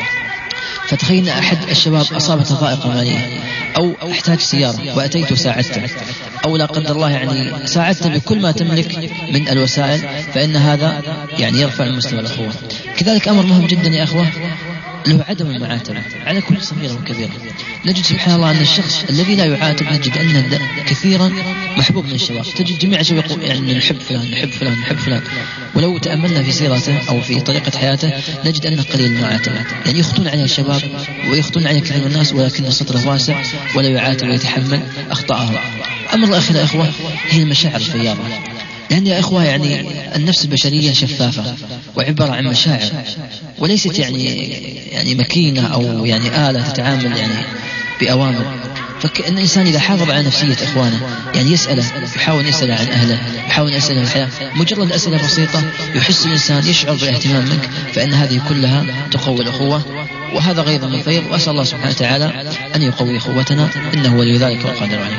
فتخيل أحد الشباب أصابته ضائقة مالية أو احتاج سيارة وأتيت وساعدته، أو لا قدر الله يعني ساعدته بكل ما تملك من الوسائل، فإن هذا يعني يرفع المستوى الأخوة. كذلك أمر مهم جدا يا أخوة له عدم المعاتبة على كل صغيرة وكبيرة. نجد سبحان الله أن الشخص الذي لا يعاتب نجد أنه كثيرا محبوب من الشباب. تجد جميع الشباب يقول يعني نحب فلان نحب فلان نحب فلان، ولو تأملنا في سيرته أو في طريقة حياته نجد أنه قليل المعاتبة. يعني يخطون عليه الشباب ويخطون عليه كثير من الناس، ولكن صدره واسع ولا يعاتب ويتحمل أخطاءهم. أمر الأخير يا إخوة هي المشاعر الفياضة، لأن يا إخوة يعني النفس البشرية شفافة وعبارة عن مشاعر، وليست يعني يعني ماكينة أو يعني آلة تتعامل يعني بأوامر. فكأن الإنسان إذا حافظ على نفسية إخوانه، يعني يسأله، يحاول يسأل عن أهله، يحاول يسأل عن الحياة، مجرد أسئلة بسيطة يحس الإنسان يشعر بالاهتمام منك، فإن هذه كلها تقوي الأخوة، وهذا غيظ من فيض. وأسأل الله سبحانه وتعالى أن يقوي أخوتنا، إنه ولي ذلك والقادر عليه.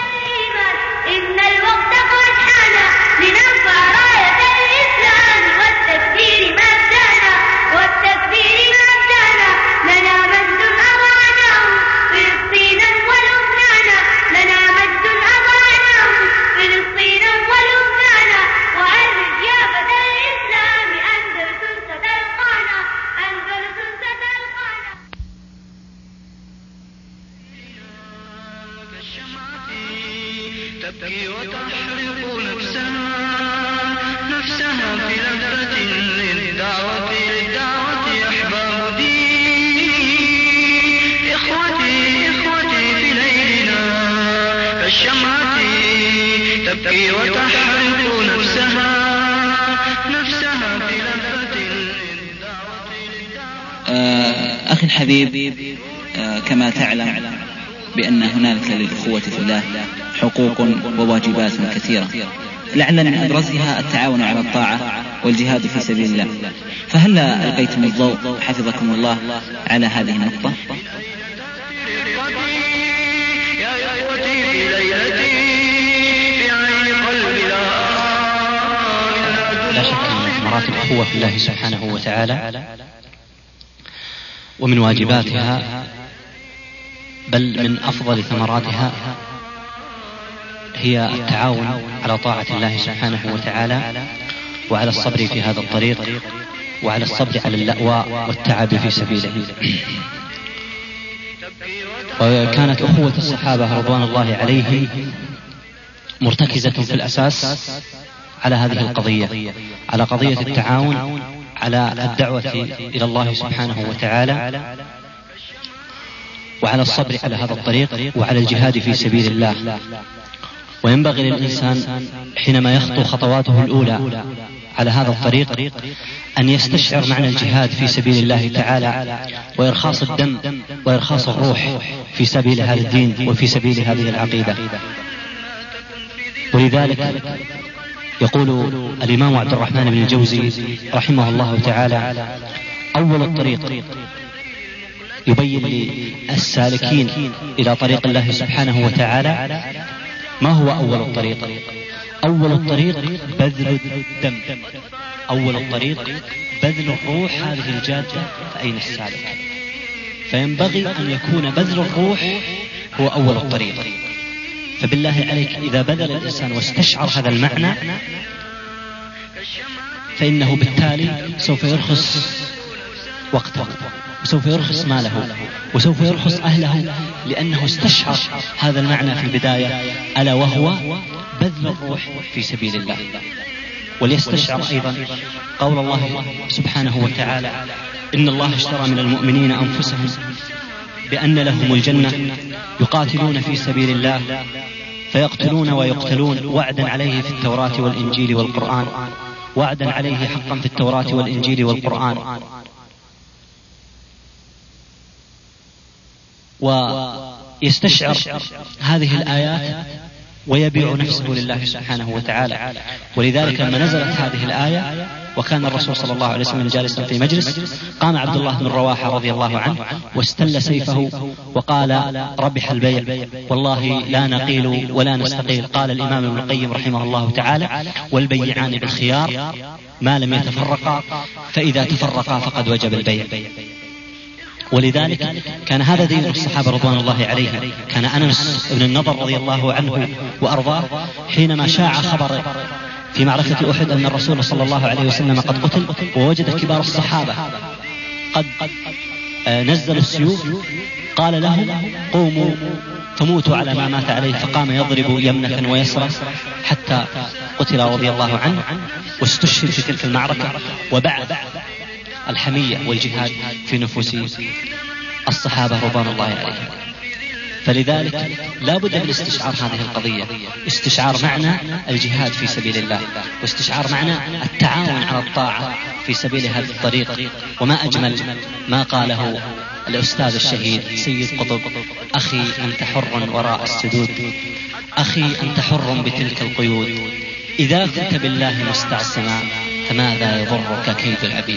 تبكي وتحرق نفسها نفسها في لهفة للدعوة للدعوة أحباب دين. إخوتي إخوتي في ليلنا كالشمعة تبكي وتحرق نفسها نفسها في لهفة للدعوة للدعوة. أخي الحبيب، آه كما تعلم بأن هنالك للأخوة في الله حقوق وواجبات كثيرة، لعل من أبرزها التعاون على الطاعة والجهاد في سبيل الله. فهل ألقيتم الضوء حفظكم الله على هذه النقطة؟ لا شك أن مراتب الأخوة في الله سبحانه وتعالى ومن واجباتها بل من أفضل ثمراتها هي التعاون على طاعة الله سبحانه وتعالى، وعلى الصبر في هذا الطريق، وعلى الصبر على اللأواء والتعب في سبيله. وكانت أخوة الصحابة رضوان الله عليهم مرتكزة في الأساس على هذه القضية، على قضية التعاون على الدعوة إلى الله سبحانه وتعالى، وعلى الصبر على هذا الطريق، وعلى الجهاد في سبيل الله. وينبغي للإنسان حينما يخطو خطواته الأولى على هذا الطريق أن يستشعر معنى الجهاد في سبيل الله تعالى، وإرخاص الدم وإرخاص الروح في سبيل هذا الدين وفي سبيل هذه العقيدة. ولذلك يقول الإمام عبد الرحمن بن الجوزي رحمه الله تعالى: أول الطريق يبين للسالكين إلى طريق الله سبحانه وتعالى ما هو أول الطريق. أول الطريق بذل الدم، أول الطريق بذل الروح. هذه الجادة فأين السالك؟ فينبغي أن يكون بذل الروح هو أول الطريق. فبالله عليك إذا بذل الإنسان واستشعر هذا المعنى فإنه بالتالي سوف يرخص وقته، وسوف يرخص ماله، وسوف يرخص أهله، لأنه استشعر هذا المعنى في البداية، ألا وهو بذل الروح في سبيل الله. وليستشعر أيضا قول الله سبحانه وتعالى: إن الله اشترى من المؤمنين أنفسهم بأن لهم الجنة يقاتلون في سبيل الله فيقتلون ويقتلون وعدا عليه في التوراة والإنجيل والقرآن، وعدا عليه حقا في التوراة والإنجيل والقرآن. ويستشعر هذه الآيات ويبيع نفسه لله سبحانه وتعالى. ولذلك لما نزلت هذه الآية وكان الرسول صلى الله عليه وسلم جالسا في مجلس، قام عبد الله بن رواحة رضي الله عنه واستل سيفه وقال: ربح البيع، والله لا نقيل ولا نستقيل. قال الإمام ابن القيم رحمه الله تعالى: والبيعان بالخيار ما لم يتفرقا، فإذا تفرقا فقد وجب البيع. ولذلك كان هذا دين الصحابة رضوان الله عليهم. كان أنس بن النضر رضي الله عنه وأرضاه حينما شاع خبر في معركة أحد أن الرسول صلى الله عليه وسلم قد قتل، ووجد كبار الصحابة قد نزلوا السيوف، قال لهم: قوموا فموتوا على ما مات عليه. فقام يضرب يمنة ويسرا حتى قتل رضي الله عنه واستشهد في تلك المعركة، وبعد الحمية والجهاد في نفوس الصحابة رضوان الله عليهم. فلذلك لا بد من استشعار هذه القضية، استشعار معنى الجهاد في سبيل الله، واستشعار معنى التعاون على الطاعة في سبيل هذا الطريق. وما أجمل ما قاله الأستاذ الشهيد سيد قطب: أخي أنت حر وراء السدود، أخي أنت حر بتلك القيود، إذا كنت بالله مستعصما فماذا يضرك كيد العبيد.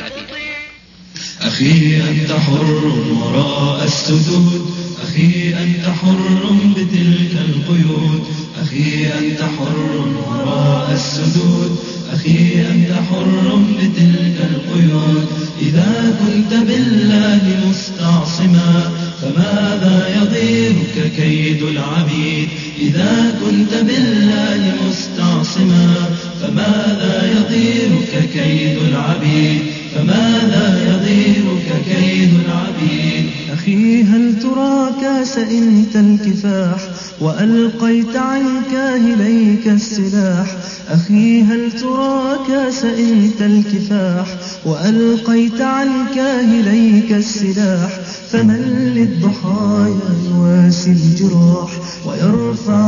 أخي أنت حر وراء السدود، أخي أنت حر بتلك القيود، أخي أنت حر وراء السدود، أخي أنت حر بتلك القيود، إذا كنت بالله مستعصما فماذا يضيرك كيد العبيد، إذا كنت بالله مستعصما فماذا يضيرك كيد العبيد، فماذا يضيرك كيد العبيد. أخي هل تراك سئمت الكفاح وألقيت عن كاهليك السلاح، أخي هل تراك سئمت الكفاح وألقيت عن كاهليك السلاح، فمن للضحايا يواسي الجراح ويرفع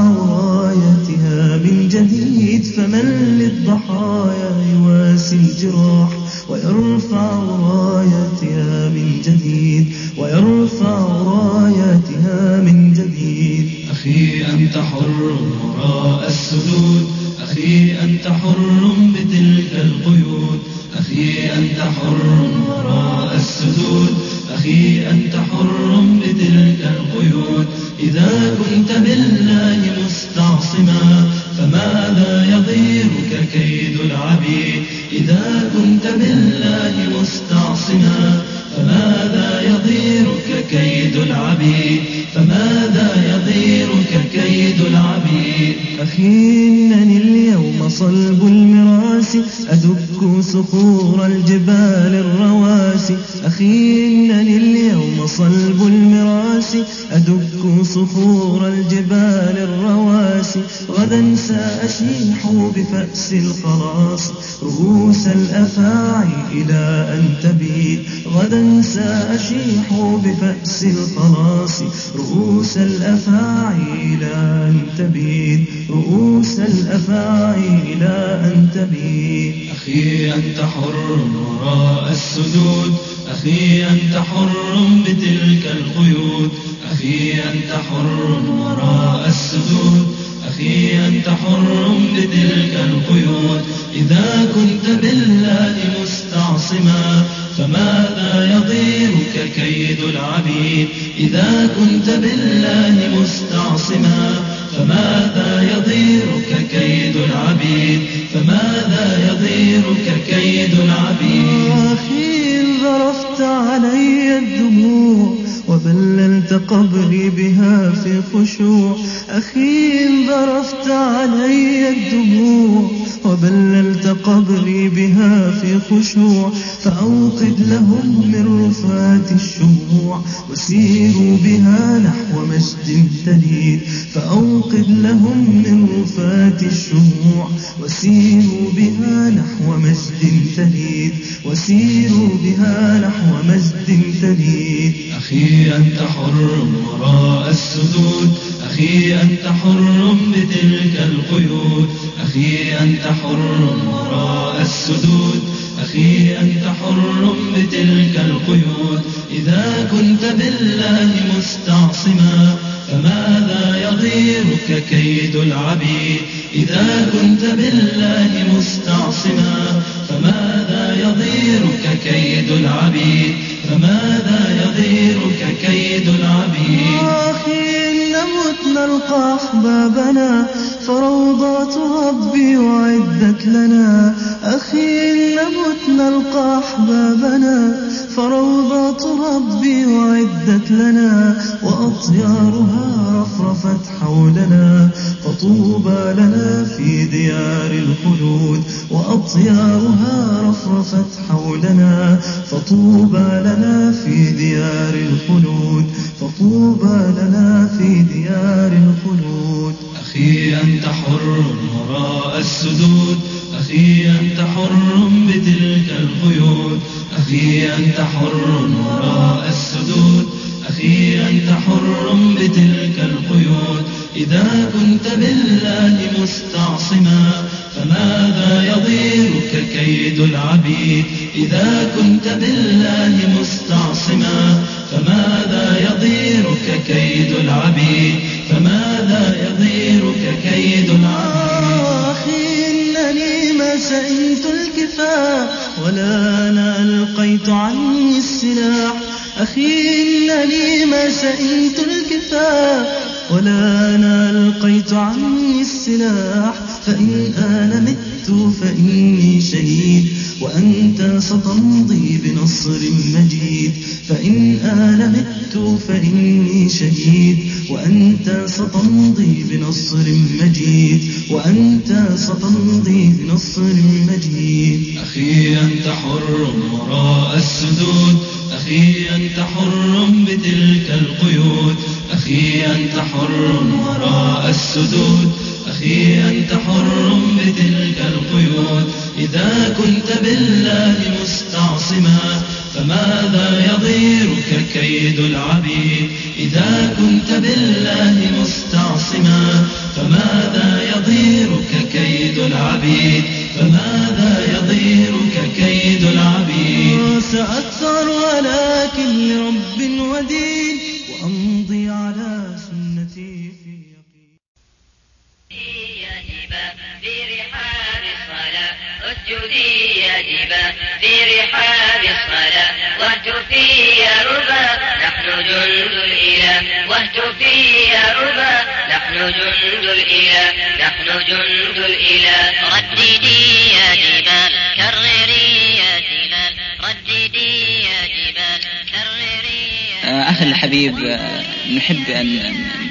رايتها من جديد، فمن للضحايا يواسي الجراح ويرفع رايتها من جديد، ويرفع رايتها من جديد. أخي أنت حر وراء السدود، أخي أنت حر بتلك القيود، أخي أنت حر وراء السدود، أخي أنت حر بتلك القيود، إذا كنت بالله مستعصما فماذا يضيرك كيد العبيد، إذا كنت بالله مستعصما فماذا يضيرك كيد العبيد، فماذا يضيرك كيد العبيد. أخي إنني اليوم صلب المراس أدك صخور الجبال الرواسي، أخي إنني اليوم صلب المراس أدك صخور الجبال الرواسي، غدا سأشيح بفأس الخلاص رؤوس الأفاعي إلى أن تبيد، غدا سأشيح بفأس الخلاص رؤوس الأفاعي إلى أن تبيد، رؤوس الأفاعي إلى أن تبيد. أخي أنت حر وراء السدود، أخي أنت حر بتلك القيود، أخي أنت حر وراء السدود، أخي أنت حر بتلك القيود، إذا كنت بالله مستعصما فماذا يضيرك كيد العبيد، إذا كنت بالله مستعصما فماذا يضيرك كيد العبيد، فماذا يضيرك كيد العبيد. أخي إن ذرفت علي الدموع وبللت قبري بها في خشوع، أخي إن ذرفت علي الدموع وبللت قبري بها في خشوع، فأوقد لهم من رفات الشموع وسيروا بها نحو مجد تليد، فأوقد لهم من رفات الشموع وسيروا بها نحو مجد تليد، وسيروا بها نحو مجد تليد. أخي أنت حر وراء السدود، أخي أنت حر بتلك القيود، أخي أنت حر وراء السدود، أخي أنت حر بتلك القيود، إذا كنت بالله مستعصما فماذا يضيرك كيد العبيد، إذا كنت بالله مستعصما فماذا يضيرك كيد العبيد، فماذا يضيرك كيد العبيد. أخي إن مت نلقى أحبابنا فروضات ربي وعدت لنا، أخي إن مت نلقى أحبابنا فروضات ربي وعدت لنا، وأطيارها رفرفت حولنا فطوبى لنا في ديار الخلود، وأطيارها رفرفت حولنا فطوبى لنا في ديار الخلود، فطوبى لنا في ديار الخلود. أخي أنت حر وراء السدود، أخي أنت حر بتلك القيود، أخي أنت حر وراء السدود، أخي أنت حر بتلك القيود، إذا كنت بالله مستعصما فماذا يضيرك كيد العبيد إذا كنت بالله مستعصما فماذا يضيرك كيد العبيد فماذا يضيرك كيد العبيد أخي إنني ما سئمت الكفاح ولا أنا ألقيت عني السلاح أخي إنني ما سئمت الكفاح ولا أنا ألقيت عني السلاح فإن أنا مت فإني شهيد وأنت ستمضي بنصر مجيد فإن أنا مت فإني شهيد وأنت ستمضي بنصر مجيد وأنت ستمضي بنصر مجيد أخي أنت حر وراء السدود أخي أنت حر بتلك القيود أخي أنت حر وراء السدود أخي أنت حر بتلك القيود إذا كنت بالله مستعصما فماذا يضيرك كيد العبيد إذا كنت بالله مستعصما فماذا يضيرك كيد العبيد فماذا يضيرك كيد العبيد سأكثر ولكن لرب ودين وأمضي على سنتي في يقين في رحاب الصلاة اسجدي يا جبال في رحاب الصلاة واهتفي يا ربا نحن جند الإله واهتفي يا ربا نحن جند الإله نحن جند الإله رددي يا جبال كرري يا جبال رددي يا جبال كرري يا أخي الحبيب، نحب أن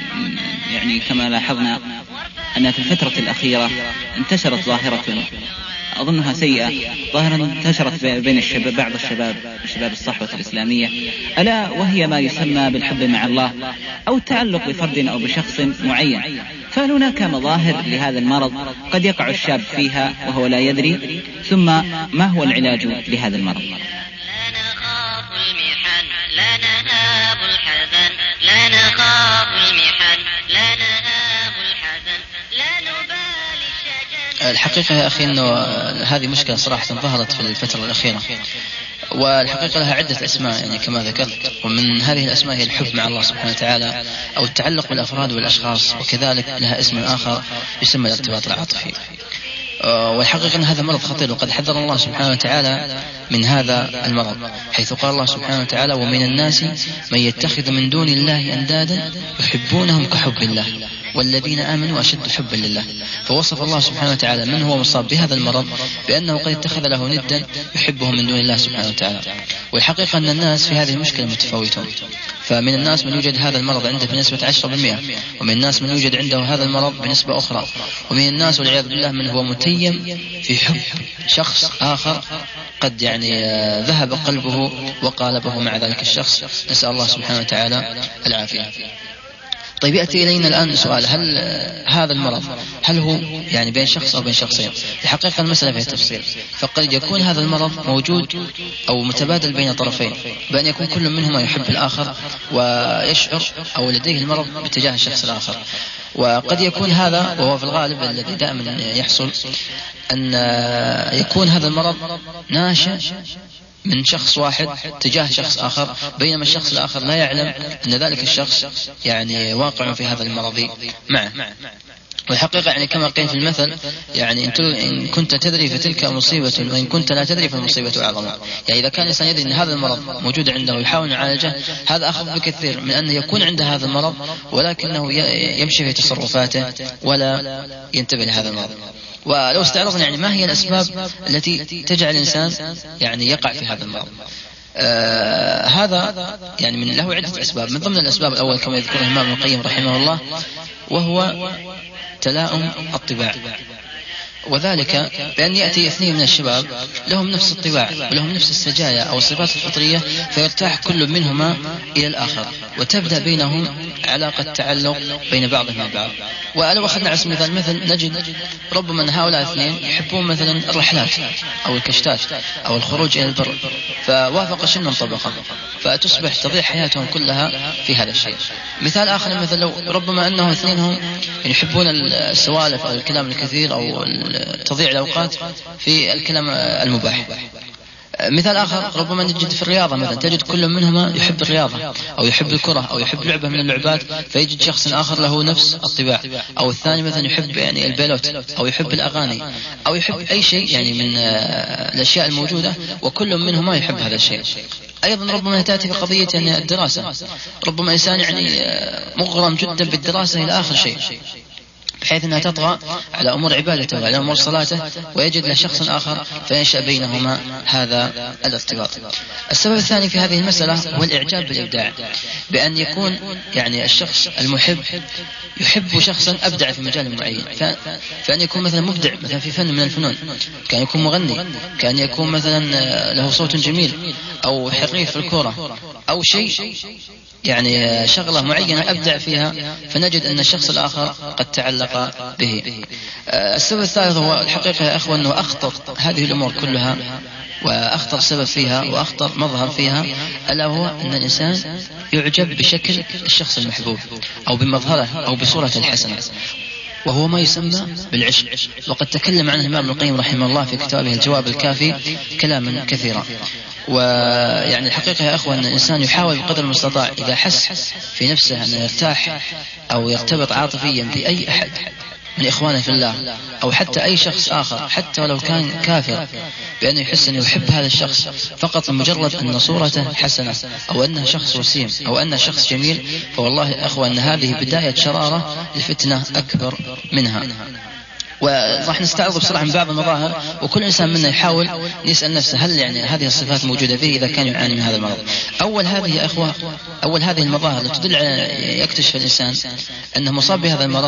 يعني كما لاحظنا أن في الفترة الأخيرة انتشرت ظاهرة أظنها سيئة، ظاهرة انتشرت بين الشباب بعض الشباب شباب الصحوة الإسلامية، ألا وهي ما يسمى بالحب مع الله أو التعلق بفرد أو بشخص معين. فهل هناك مظاهر لهذا المرض قد يقع الشاب فيها وهو لا يدري؟ ثم ما هو العلاج لهذا المرض؟ لا نخاف المحن لا نهاب الحزن لا نخاف المحن لا نهاب الحزن لا نبالي الشجن. الحقيقة يا أخي أنه هذه مشكلة صراحة ظهرت في الفترة الأخيرة، والحقيقة لها عدة أسماء يعني كما ذكرت، ومن هذه الأسماء هي الحب مع الله سبحانه وتعالى أو التعلق بالأفراد والأشخاص، وكذلك لها اسم آخر يسمى الارتباط العاطفي. والحقيقة أن هذا مرض خطير، وقد حذر الله سبحانه وتعالى من هذا المرض، حيث قال الله سبحانه وتعالى: ومن الناس من يتخذ من دون الله أندادا يحبونهم كحب الله والذين آمنوا أشد حبا لله. فوصف الله سبحانه وتعالى من هو مصاب بهذا المرض بأنه قد اتخذ له ندا يحبه من دون الله سبحانه وتعالى. والحقيقة أن الناس في هذه المشكلة متفاوتون، فمن الناس من يوجد هذا المرض عنده بنسبة عشرة بالمئة، ومن الناس من يوجد عنده هذا المرض بنسبة أخرى، ومن الناس والعياذ بالله من هو متيم في حب شخص آخر قد يعني ذهب قلبه وقالبه مع ذلك الشخص، نسأل الله سبحانه وتعالى العافية. طيب يأتي إلينا الآن سؤال: هل هذا المرض هل هو يعني بين شخص أو بين شخصين؟ الحقيقة المسألة فيها تفصيل، فقد يكون هذا المرض موجود أو متبادل بين طرفين، بأن يكون كل منهما يحب الآخر ويشعر أو لديه المرض باتجاه الشخص الآخر. وقد يكون هذا، وهو في الغالب الذي دائما يحصل، أن يكون هذا المرض ناشئ من شخص واحد تجاه شخص آخر، بينما الشخص الآخر لا يعلم أن ذلك الشخص يعني واقع في هذا المرض معه. والحقيقة يعني كما قيل في المثل: يعني إن كنت تدري فتلك مصيبة، وإن كنت لا تدري فالمصيبة أعظم. يعني إذا كان الإنسان يدري أن هذا المرض موجود عنده ويحاول يعالجه، هذا أخف بكثير من أن يكون عنده هذا المرض ولكنه يمشي في تصرفاته ولا ينتبه لهذا المرض. ولو استعرضنا يعني ما هي الأسباب التي تجعل الإنسان يعني يقع في هذا المرض، آه هذا يعني من له عدة أسباب. من ضمن الأسباب الأول كما يذكره الإمام ابن القيم رحمه الله، وهو تلاؤم الطباع، وذلك بأن يأتي اثنين من الشباب لهم نفس الطباع ولهم نفس السجايا أو الصفات الفطرية، فيرتاح كل منهما إلى الآخر. وتبدأ بينهم علاقة تعلق بين بعضهم البعض. ولو أخذنا على سبيل المثال مثل نجد ربما أن هؤلاء الاثنين يحبون مثلا الرحلات أو الكشتات أو الخروج إلى البر، فوافق شن طبقة فتصبح تضيع حياتهم كلها في هذا الشيء. مثال آخر مثل لو ربما أنهم اثنينهم يحبون السوالف أو الكلام الكثير أو تضيع الأوقات في الكلام المباح. مثال آخر ربما نجد في الرياضة مثلا تجد كل منهما يحب الرياضة أو يحب الكرة أو يحب لعبة من اللعبات، فيجد شخص آخر له نفس الطباع، أو الثاني مثلا يحب يعني البيلوت أو يحب الأغاني أو يحب أي شيء يعني من الأشياء الموجودة، وكل منهما يحب هذا الشيء. أيضا ربما تأتي بقضية يعني الدراسة، ربما إنسان يعني مغرم جدا بالدراسة إلى آخر شيء بحيث أنها تطغى على أمور عبادته وعلى أمور صلاته، ويجد له شخص آخر فينشأ بينهما هذا الارتباط. السبب الثاني في هذه المسألة هو الإعجاب بالإبداع، بأن يكون يعني الشخص المحب يحب شخصا أبدع في مجال معين، فأن يكون مثلا مبدع مثلا في فن من الفنون، كان يكون مغني، كان يكون مثلا له صوت جميل، أو حريف في الكرة أو شيء يعني شغلة معينة أبدع فيها، فنجد أن الشخص الآخر قد تعلق به. السبب الثالث هو الحقيقة يا أخوة أنه أخطر هذه الأمور كلها وأخطر سبب فيها وأخطر مظهر فيها، ألا هو أن الإنسان يعجب بشكل الشخص المحبوب أو بمظهره أو بصورة الحسنة، وهو ما يسمى بالعشق. وقد تكلم عنه الإمام ابن القيم رحمه الله في كتابه الجواب الكافي كلاما كثيرا. ويعني الحقيقة يا أخوة أن الإنسان يحاول بقدر المستطاع إذا حس في نفسه أن يرتاح أو يرتبط عاطفيا بأي أحد من إخوانه في الله أو حتى أي شخص آخر حتى ولو كان كافر، بأنه يحس أنه يحب هذا الشخص فقط لمجرد أن صورته حسنة أو أنه شخص وسيم أو أنه شخص جميل، فوالله يا أخوة أن هذه بداية شرارة الفتنة أكبر منها. وراح نستعرض بصراحة من بعض المظاهر، وكل إنسان منا يحاول يسأل نفسه هل يعني هذه الصفات موجودة فيه إذا كان يعاني من هذا المرض. أول هذه يا أخوة أول هذه المظاهر التي تدل على يكتشف الإنسان أنه مصاب بهذا المرض،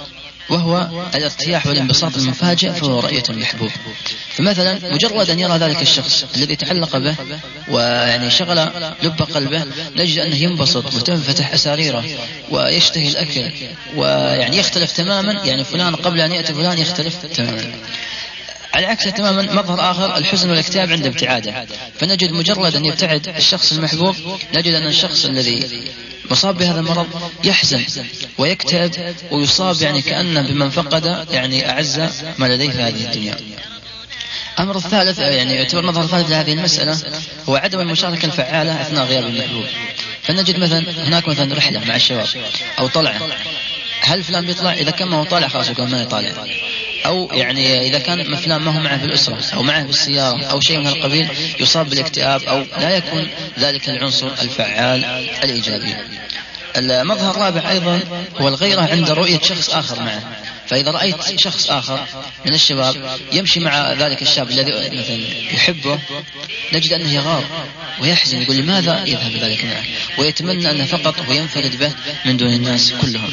وهو الارتياح والانبساط المفاجئ في رؤية المحبوب. فمثلا مجرد أن يرى ذلك الشخص الذي تعلق به ويعني شغل لب قلبه، نجد أنه ينبسط وتنفتح أساريره ويشتهي الأكل، ويعني يختلف تماما، يعني فلان قبل أن يأتي فلان يختلف تماما. على عكس تماما مظهر آخر الحزن والاكتئاب عند ابتعاده، فنجد مجرد أن يبتعد الشخص المحبوب نجد أن الشخص الذي مصاب بهذا المرض يحزن ويكتئب ويصاب يعني كأنه بمن فقد يعني أعز ما لديه في هذه الدنيا. أمر الثالث يعني يعتبر مظهر ثالث لهذه المسألة هو عدم المشاركة الفعالة أثناء غياب المحبوب. فنجد مثلا هناك مثلا رحلة مع الشباب أو طلعة، هل فلان بيطلع؟ إذا كان ما هو طالع خلاص يقول ما يطالع، أو يعني إذا كان فلان ما هو معه بالأسرة أو معه بالسيارة أو شيء من القبيل يصاب بالاكتئاب أو لا يكون ذلك العنصر الفعال الإيجابي. المظهر الرابع أيضا هو الغيرة عند رؤية شخص آخر معه. فإذا رأيت شخص آخر من الشباب يمشي مع ذلك الشاب الذي مثلا يحبه، نجد أنه يغار ويحزن، يقول لماذا يذهب ذلك معه، ويتمنى أنه فقط هو ينفرد به من دون الناس كلهم.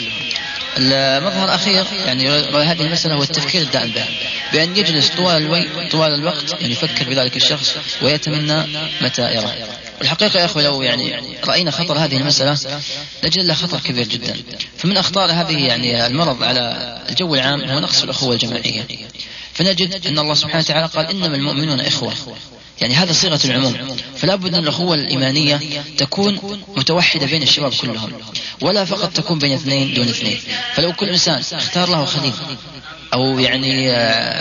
المظهر الأخير يعني هذه المسألة هو التفكير الدائم به، بأن يجلس طوال الوقت طوال الوقت يعني يفكر بذلك الشخص ويتمنى متى يراه. والحقيقة يا أخوة لو يعني رأينا خطر هذه المسألة نجد لها خطر كبير جدا. فمن أخطار هذه يعني المرض على الجو العام هو نقص الأخوة الجماعية. فنجد أن الله سبحانه وتعالى قال إنما المؤمنون إخوة، يعني هذا صيغة العموم، فلا بد أن الأخوة الإيمانية تكون متوحدة بين الشباب كلهم، ولا فقط تكون بين اثنين دون اثنين. فلو كل إنسان اختار له خليل أو يعني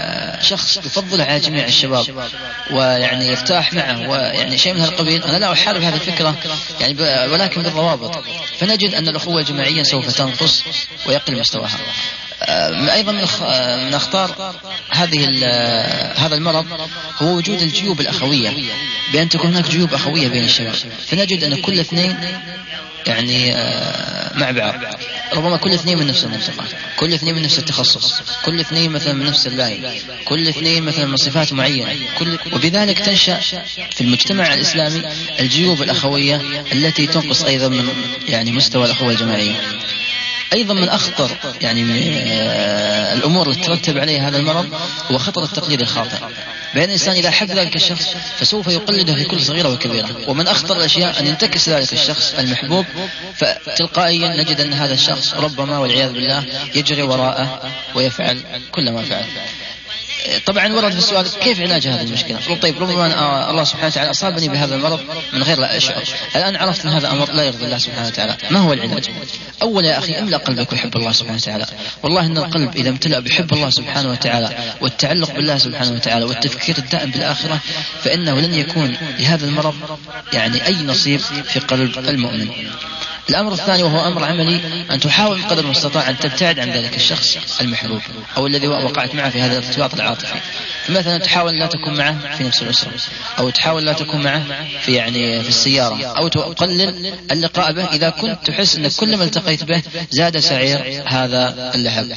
شخص يفضل على جميع الشباب ويعني يرتاح معه ويعني شيء من هالقبيل، أنا لا أحارب هذه الفكرة يعني ولكن بالضوابط، فنجد أن الأخوة الجماعية سوف تنقص ويقل مستواها. أيضا من أخطار هذه هذا المرض هو وجود الجيوب الأخوية، بأن تكون هناك جيوب أخوية بين الشباب. فنجد أن كل اثنين يعني مع بعض، ربما كل اثنين من نفس المنطقة، كل اثنين من نفس التخصص، كل اثنين مثلا من نفس اللاهي، كل اثنين مثلا من صفات معينة، كل وبذلك تنشأ في المجتمع الإسلامي الجيوب الأخوية التي تنقص أيضا من يعني مستوى الأخوة الجماعية. أيضا من أخطر يعني من الأمور التي ترتب عليها هذا المرض هو خطر التقليد الخاطئ. بأن الإنسان إذا حب ذلك الشخص فسوف يقلده في كل صغيرة وكبيرة. ومن أخطر الأشياء أن ينتكس ذلك الشخص المحبوب، فتلقائيا نجد أن هذا الشخص ربما والعياذ بالله يجري وراءه ويفعل كل ما فعل. طبعا ورد في السؤال كيف علاج هذه المشكلة؟ طيب ربما الله سبحانه وتعالى أصابني بهذا المرض من غير لا أشعر، الآن عرفت أن هذا أمر لا يرضي الله سبحانه وتعالى. ما هو العلاج؟ أول يا أخي املأ قلبك وحب الله سبحانه وتعالى. والله إن القلب إذا امتلأ بحب الله سبحانه وتعالى والتعلق بالله سبحانه وتعالى والتفكير الدائم بالآخرة فإنه لن يكون لهذا المرض يعني أي نصيب في قلب المؤمن. الأمر الثاني وهو أمر عملي، أن تحاول بقدر المستطاع أن تبتعد عن ذلك الشخص المحبوب أو الذي وقعت معه في هذا الارتباط العاطفي. فمثلا تحاول لا تكون معه في نفس الأسرة، أو تحاول لا تكون معه في يعني في السيارة، أو تقلل اللقاء به إذا كنت تحس أن كل ما التقيت به زاد سعير هذا اللهب.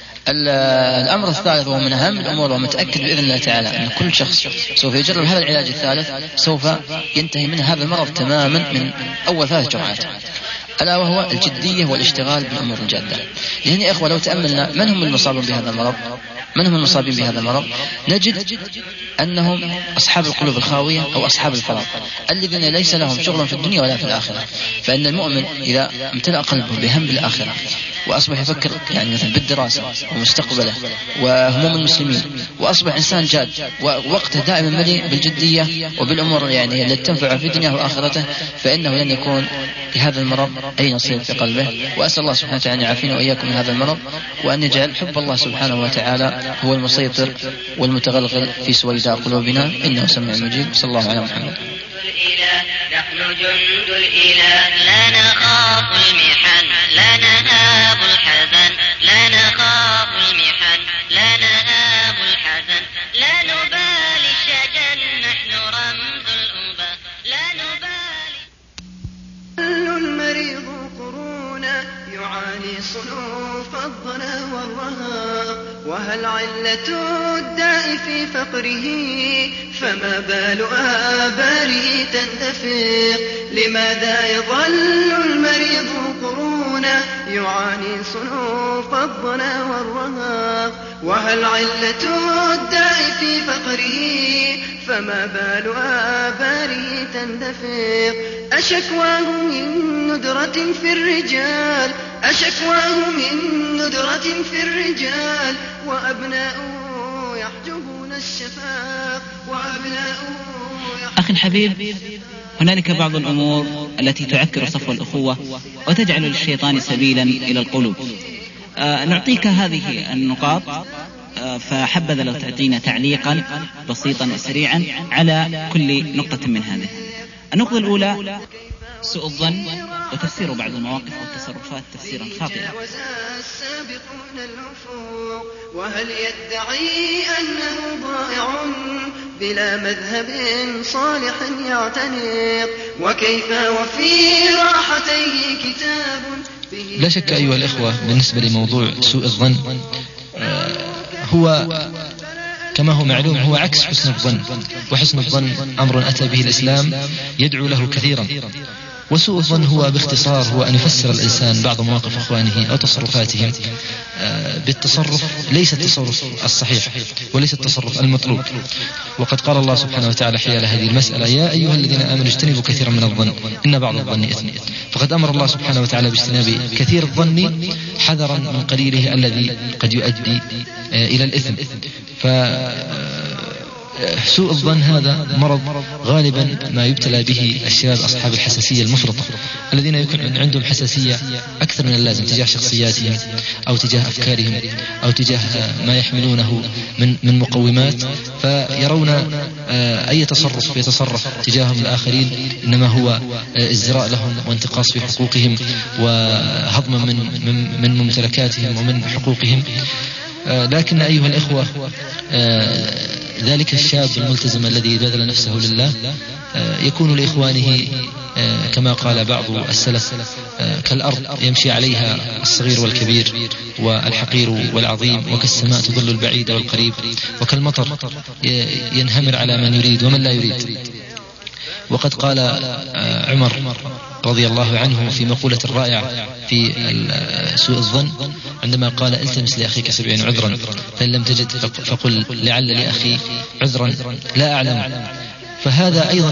الأمر الثالث وهو من أهم الأمور ومتأكد بإذن الله تعالى أن كل شخص سوف يجرب هذا العلاج الثالث سوف ينتهي من هذا المرض تماما من أول ثلاث جرعات، ألا وهو الجدية والاشتغال بالأمور الجادة. لأن يا إخوة لو تأملنا من هم المصابين بهذا المرض من هم المصابين بهذا المرض نجد أنهم أصحاب القلوب الخاوية أو أصحاب الفراغ الذين ليس لهم شغل في الدنيا ولا في الآخرة. فإن المؤمن إذا امتلأ قلبه بهم بالآخرة وأصبح يفكر يعني مثلا بالدراسة ومستقبله وهموم المسلمين وأصبح إنسان جاد ووقته دائما مليء بالجدية وبالأمور يعني التي تنفع في دنياه وآخرته، فإنه لن يكون لهذا المرض أي نصيب في قلبه. وأسأل الله سبحانه وتعالى أن يعافينا وإياكم من هذا المرض، وأن يجعل حب الله سبحانه وتعالى هو المسيطر والمتغلغل في سويداء قلوبنا، إنه سميع مجيب. صلى الله على محمد. نحن جند الإله لا نخاف المحن لا نهاب الحزن لا نخاف المحن لا نهاب الحزن لا نبالي الشجن نحن رمز الأبى لا نبالي. المريض قرونا يعاني صنوف الضنا والرهاب، وهل علة الداء في فقره فما بال آباره تندفق؟ لماذا يظل المريض قرونا يعاني صنوف الضنا والرهاب؟ وهل علة الداء في فقره فما بال آباره تندفق؟ أشكواه من ندرة في الرجال أشكواه من ندرة في الرجال وأبناؤه يحجبون الشفاق وأبناؤه. أخي الحبيب، هنالك بعض الأمور التي تعكر صفو الأخوة وتجعل للشيطان سبيلا إلى القلوب. آه نعطيك هذه النقاط، آه فحبذا لو تعطينا تعليقا بسيطا وسريعا على كل نقطة من هذه. النقطة الأولى سوء الظن وتفسير بعض المواقف والتصرفات تفسيرا خاطئا. وهل يدعي أنه ضائع بلا مذهب صالح يعتنق؟ وكيف وفي راحتيه كتاب به. لا شك أيها الإخوة بالنسبة لموضوع سوء الظن هو كما هو معلوم هو عكس حسن الظن، وحسن الظن أمر أتى به الإسلام يدعو له كثيرا. وسوء الظن هو باختصار هو أن يفسر الإنسان بعض مواقف إخوانه أو تصرفاتهم بالتصرف ليس التصرف الصحيح وليس التصرف المطلوب. وقد قال الله سبحانه وتعالى حيال هذه المسألة: يا أيها الذين آمنوا اجتنبوا كثيرا من الظن إن بعض الظن إثم. فقد أمر الله سبحانه وتعالى باجتناب كثير الظن حذرا من قليله الذي قد يؤدي إلى الإثم. ف سوء الظن هذا مرض غالبا ما يبتلى به الشباب أصحاب الحساسية المفرطة الذين يكون عندهم حساسية أكثر من اللازم تجاه شخصياتهم أو تجاه أفكارهم أو تجاه ما يحملونه من من مقومات، فيرون أي تصرف يتصرف تجاههم الآخرين إنما هو ازدراء لهم وانتقاص في حقوقهم وهضم من من ممتلكاتهم ومن حقوقهم. لكن أيها الإخوة ذلك الشاب الملتزم الذي بذل نفسه لله يكون لإخوانه كما قال بعض السلف كالأرض يمشي عليها الصغير والكبير والحقير والعظيم، وكالسماء تظل البعيد والقريب، وكالمطر ينهمر على من يريد ومن لا يريد. وقد قال عمر رضي الله عنه في مقولة رائعة في سوء الظن عندما قال التمس لأخيك سبعين عذرا فإن لم تجد فقل لعل لأخي عذرا لا أعلم. فهذا أيضا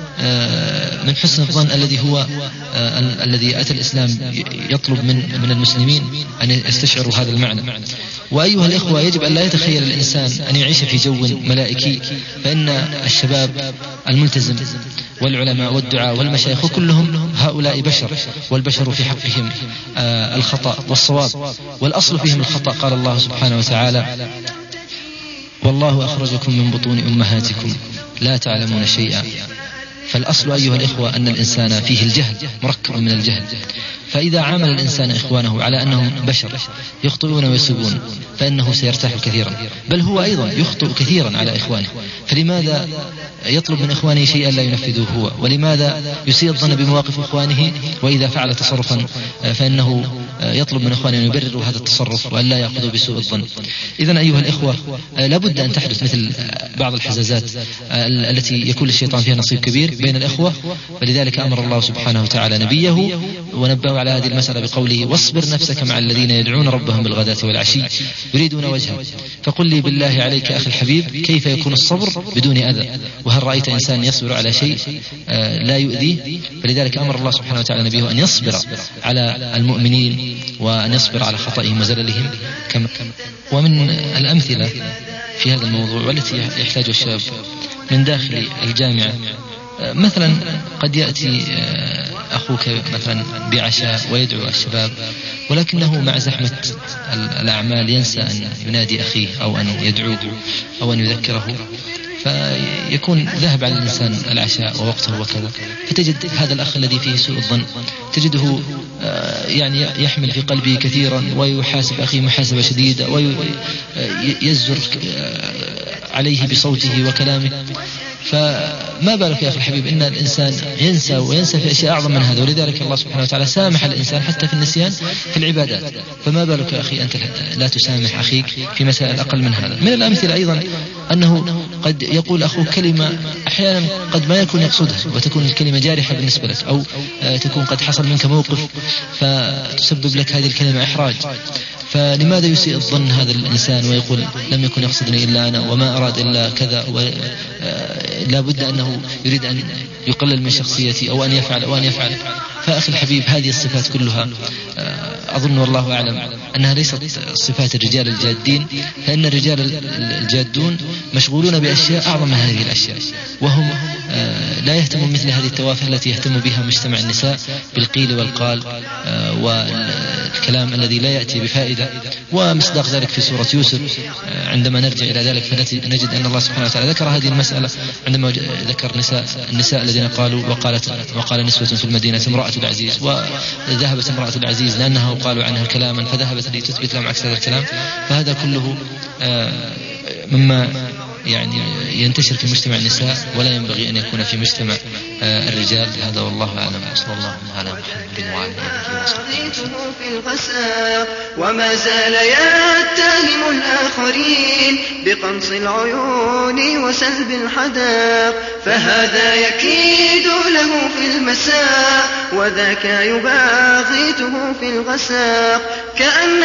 من حسن الظن الذي هو الذي أتى الإسلام يطلب من من المسلمين أن يستشعروا هذا المعنى. وأيها الإخوة، يجب أن لا يتخيل الإنسان أن يعيش في جو ملائكي، فإن الشباب الملتزم والعلماء والدعاء والمشايخ كلهم هؤلاء بشر، والبشر في حقهم الخطأ والصواب، والأصل فيهم الخطأ. قال الله سبحانه وتعالى: والله أخرجكم من بطون أمهاتكم لا تعلمون شيئا. فالأصل أيها الإخوة أن الإنسان فيه الجهل، مركب من الجهل. فإذا عامل الإنسان إخوانه على أنهم بشر يخطئون ويصيبون فإنه سيرتاح كثيرا، بل هو أيضا يخطئ كثيرا على إخوانه. فلماذا يطلب من إخوانه شيئا لا ينفذه هو؟ ولماذا يسيء الظن بمواقف إخوانه وإذا فعل تصرفا فإنه يطلب من إخوانه أن يبرروا هذا التصرف وأن لا يأخذوا بسوء الظن؟ إذن أيها الإخوة، لابد أن تحدث مثل بعض الحزازات التي يكون الشيطان فيها نصيب كبير بين الإخوة. فلذلك أمر الله سبحانه وتعالى نبيه ونبه على هذه المسألة بقوله: واصبر نفسك مع الذين يدعون ربهم بالغداة والعشي يريدون وجهه. فقل لي بالله عليك أخي الحبيب، كيف يكون الصبر بدون أذى؟ وهل رأيت إنسان يصبر على شيء لا يؤذيه؟ فلذلك أمر الله سبحانه وتعالى نبيه أن يصبر على المؤمنين وأن يصبر على خطئهم وزللهم. ومن الأمثلة في هذا الموضوع والتي يحتاج الشباب من داخل الجامعة، مثلا قد يأتي أخوك مثلا بعشاء ويدعو الشباب، ولكنه مع زحمة الأعمال ينسى أن ينادي أخيه أو أن يدعوه أو أن يذكره، فيكون ذهب على الإنسان العشاء ووقته وكذا. فتجد هذا الأخ الذي فيه سوء الظن تجده يعني يحمل في قلبه كثيرا ويحاسب أخيه محاسبة شديدة ويزر عليه بصوته وكلامه. فما بالك يا أخي الحبيب إن الإنسان ينسى وينسى في أشياء أعظم من هذا، ولذلك الله سبحانه وتعالى سامح الإنسان حتى في النسيان في العبادات. فما بالك يا أخي أنت لا تسامح أخيك في مسائل أقل من هذا. من الأمثلة أيضا أنه قد يقول أخوك كلمة أحيانا قد ما يكون يقصدها وتكون الكلمة جارحة بالنسبة لك، أو تكون قد حصل منك موقف فتسبب لك هذه الكلمة إحراج. فلماذا يسيء الظن هذا الإنسان ويقول لم يكن يقصدني إلا أنا وما أراد إلا كذا، ولا بد أنه يريد أن يقلل من شخصيتي أو أن يفعل أو أن يفعل. فأخي الحبيب، هذه الصفات كلها أظن والله أعلم أنها ليست صفات الرجال الجادين، فإن الرجال الجادون مشغولون بأشياء أعظم من هذه الأشياء، وهم لا يهتمون مثل هذه التوافه التي يهتم بها مجتمع النساء بالقيل والقال والكلام الذي لا يأتي بفائدة. ومصداق ذلك في سورة يوسف عندما نرجع إلى ذلك فنجد أن الله سبحانه وتعالى ذكر هذه المسألة عندما ذكر نساء النساء الذين قالوا وقالت وقال نسوة في المدينة امرأة العزيز، وذهبت امرأة العزيز لأنها قالوا عنها كلاما فذهبت لتثبت لهم عكس هذا الكلام. فهذا كله مما يعني ينتشر في مجتمع النساء ولا ينبغي أن يكون في مجتمع الرجال. هذا والله أعلم. صلى الله على محمد وعلى آله وصحبه. وما زال يتهم الآخرين بقنص العيون وسلب الحداق، فهذا يكيد له في المساء وذاك يباغته في الغساق. كأن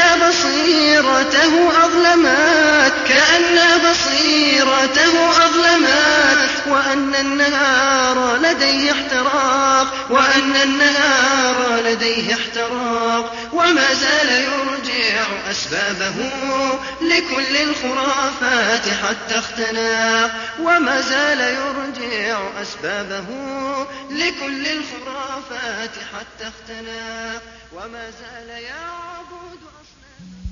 بصيرته أظلمات كأن بصيرته أظلمات وأن النهار لديه احتراق وأن النهار لديه احتراق. وما زال يرجع أسبابه لكل الخرافات حتى اختناق. وما زال يرجع أسبابه لكل الخرافات حتى اختناق. وما زال يعبد أصنام.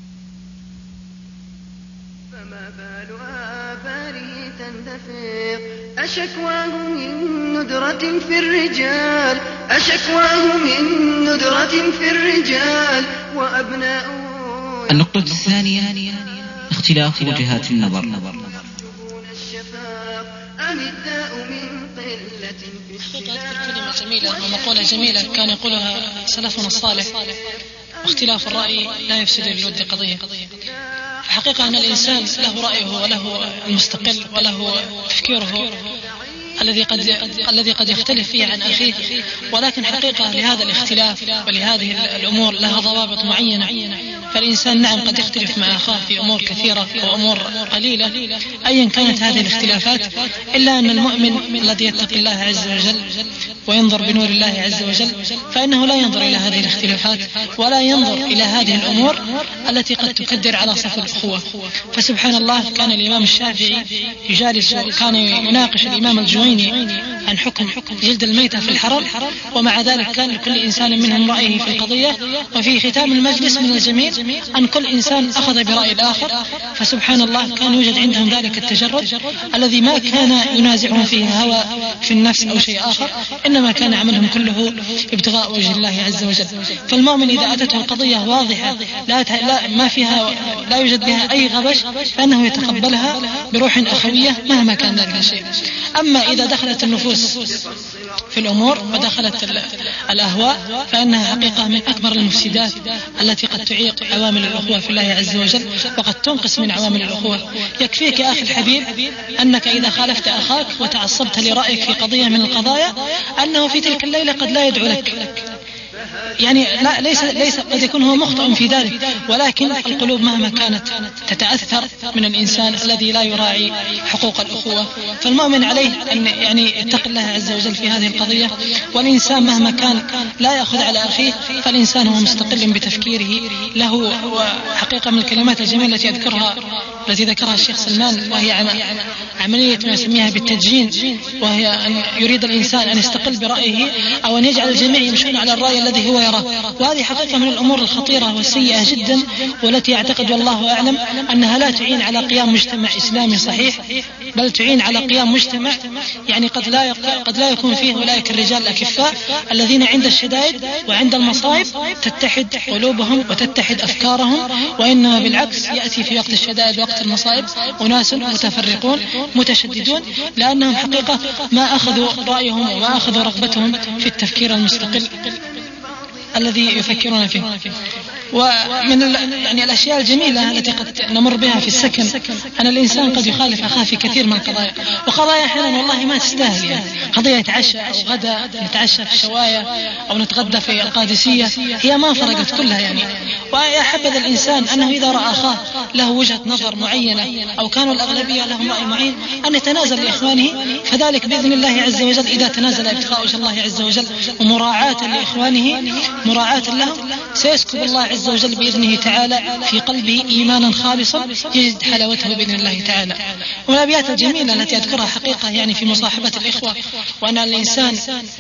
فما بال آباره تندفق أشكواه من ندرة في الرجال أشكواه من ندرة في الرجال وأبناؤه. النقطة الثانية اختلاف وجهات النظر. كلمة جميلة ومقولة جميلة كان يقولها سلفنا الصالح: واختلاف الرأي لا يفسد للود قضية. حقيقة أن الإنسان له رأيه وله المستقل وله تفكيره الذي قد الذي قد يختلف فيه عن أخيه، ولكن حقيقة لهذا الاختلاف ولهذه الأمور لها ضوابط معينة. فالإنسان نعم قد يختلف مع أخاه في أمور كثيرة وأمور قليلة أيا كانت هذه الاختلافات، إلا أن المؤمن الذي يتقي الله عز وجل وينظر بنور الله عز وجل فإنه لا ينظر إلى هذه الاختلافات ولا ينظر إلى هذه الأمور التي قد تكدر على صف الأخوة. فسبحان الله كان الإمام الشافعي يجالس كان يناقش الإمام الجويني عن حكم جلد الميتة في الحرم، ومع ذلك كان لكل إنسان منهم رأيه في القضية، وفي ختام المجلس من الجميل أن كل إنسان أخذ برأي الآخر. فسبحان الله كان يوجد عندهم ذلك التجرد الذي ما كان ينازعهم فيه هوى في النفس أو شيء آخر، إنما كان عملهم كله ابتغاء وجه الله عز وجل. فالمؤمن إذا أتته القضية واضحة لا, لا ما فيها لا يوجد بها أي غبش فإنه يتقبلها بروح أخوية مهما كان ذلك الشيء. أما إذا دخلت النفوس في الأمور ودخلت الأهواء فإنها حقيقة من أكبر المفسدات التي قد تعيق عوامل الأخوة في الله عز وجل وقد تنقص من عوامل الأخوة. يكفيك يا أخي الحبيب أنك إذا خالفت أخاك وتعصبت لرأيك في قضية من القضايا أنه في تلك الليلة قد لا يدعو لك، يعني لا ليس ليس قد يكون هو مخطئ في ذلك، ولكن القلوب مهما كانت تتأثر من الإنسان الذي لا يراعي حقوق الأخوة. فالمؤمن عليه أن يعني يتقي الله عز وجل في هذه القضية، والإنسان مهما كان لا يأخذ على أخيه فالإنسان هو مستقل بتفكيره له. وحقيقة من الكلمات الجميلة التي يذكرها التي ذكرها الشيخ سلمان وهي عملية ما يسميها بالتدجين، وهي أن يريد الإنسان أن يستقل برأيه أو أن يجعل الجميع يمشون على الرأي الذي هو يراه. وهذه حقيقة من الأمور الخطيرة والسيئة جدا، والتي أعتقد والله أعلم أنها لا تعين على قيام مجتمع إسلامي صحيح، بل تعين على قيام مجتمع يعني قد لا قد لا يكون فيه أولئك الرجال الأكفاء الذين عند الشدائد وعند المصائب تتحد قلوبهم وتتحد أفكارهم، وإنما بالعكس يأتي في وقت الشدائد وقت المصائب أناس متفرقون متشددون، لأنهم حقيقة ما أخذوا رأيهم وما أخذوا رغبتهم في التفكير المستقل الذي يفكرون فيه. ومن يعني الأشياء الجميلة التي قد نمر بها في السكن أن الإنسان قد يخالف أخاه في كثير من القضايا، وقضايا أحيانا والله ما تستاهل، يعني قضية يتعشى أو غدا نتعشى في الشواية أو نتغدى في القادسية هي ما فرقت كلها يعني. ويحبذ الإنسان أنه إذا رأى أخاه له وجهة نظر معينة أو كانوا الأغلبية لهم رأي معين أن يتنازل لإخوانه، فذلك بإذن الله عز وجل إذا تنازل ابتغاء وجه الله عز وجل ومراعاة لإخوانه مراعاة لهم سيسكب الله عز وجل بإذنه تعالى في قلبه إيمانا خالصا يجد حلاوته بإذن الله تعالى. والأبيات الجميلة التي أذكرها حقيقة يعني في مصاحبة الإخوة، وأن الإنسان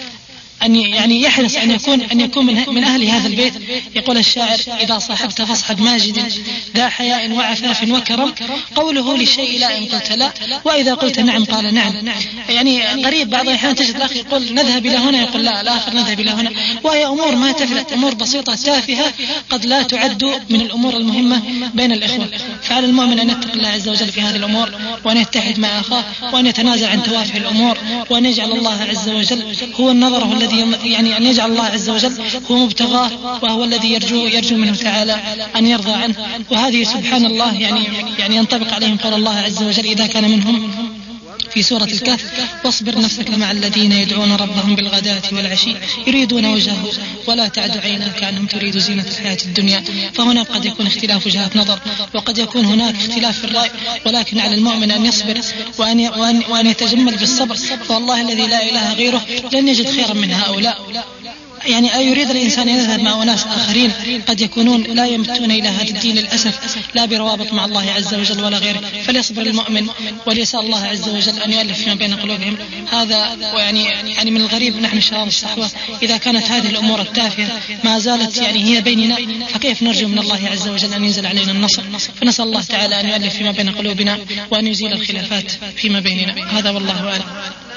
أن يعني يحرص أن يكون أن يكون من, من أهل هذا البيت. يقول الشاعر: إذا صاحبت فاصحب ماجد ذا حياء وعفاف وكرم، قوله للشيء لا إن قلت لا، وإذا قلت نعم قال نعم. يعني غريب بعض الأحيان تجد الأخ يقول نذهب إلى هنا يقول لا، الآخر نذهب إلى هنا، وهي أمور ما تفلت، أمور بسيطة تافهة قد لا تعد من الأمور المهمة بين الإخوة. فعلى المؤمن أن يتقي الله عز وجل في هذه الأمور، وأن يتحد مع أخاه، وأن يتنازل عن توافه الأمور، وأن يجعل الله عز وجل هو النظر هو الذي يعني أن يجعل الله عز وجل هو مبتغاه، وهو الذي يرجو يرجو منه تعالى أن يرضى عنه. وهذه سبحان الله يعني يعني ينطبق عليهم قول الله عز وجل إذا كان منهم في سورة الكهف: واصبر نفسك مع الذين يدعون ربهم بالغداة والعشي يريدون وجهه ولا تعد عيناك عنهم تريد زينة الحياة الدنيا. فهنا قد يكون اختلاف وجهات نظر، وقد يكون هناك اختلاف في الرأي، ولكن على المؤمن أن يصبر وأن وأن, وأن يتجمل بالصبر، فوالله الذي لا إله غيره لن يجد خيرا من هؤلاء. يعني أي يريد الإنسان يذهب مع أناس آخرين قد يكونون لا يمتون إلى هذا الدين للأسف، لا بروابط مع الله عز وجل ولا غيره، فليصبر المؤمن وليسأل الله عز وجل أن يؤلف فيما بين قلوبهم. هذا ويعني يعني من الغريب نحن شباب الصحوة إذا كانت هذه الأمور التافهة ما زالت يعني هي بيننا، فكيف نرجو من الله عز وجل أن ينزل علينا النصر؟ فنسأل الله تعالى أن يؤلف فيما بين قلوبنا وأن يزيل الخلافات فيما بيننا. هذا والله أعلم.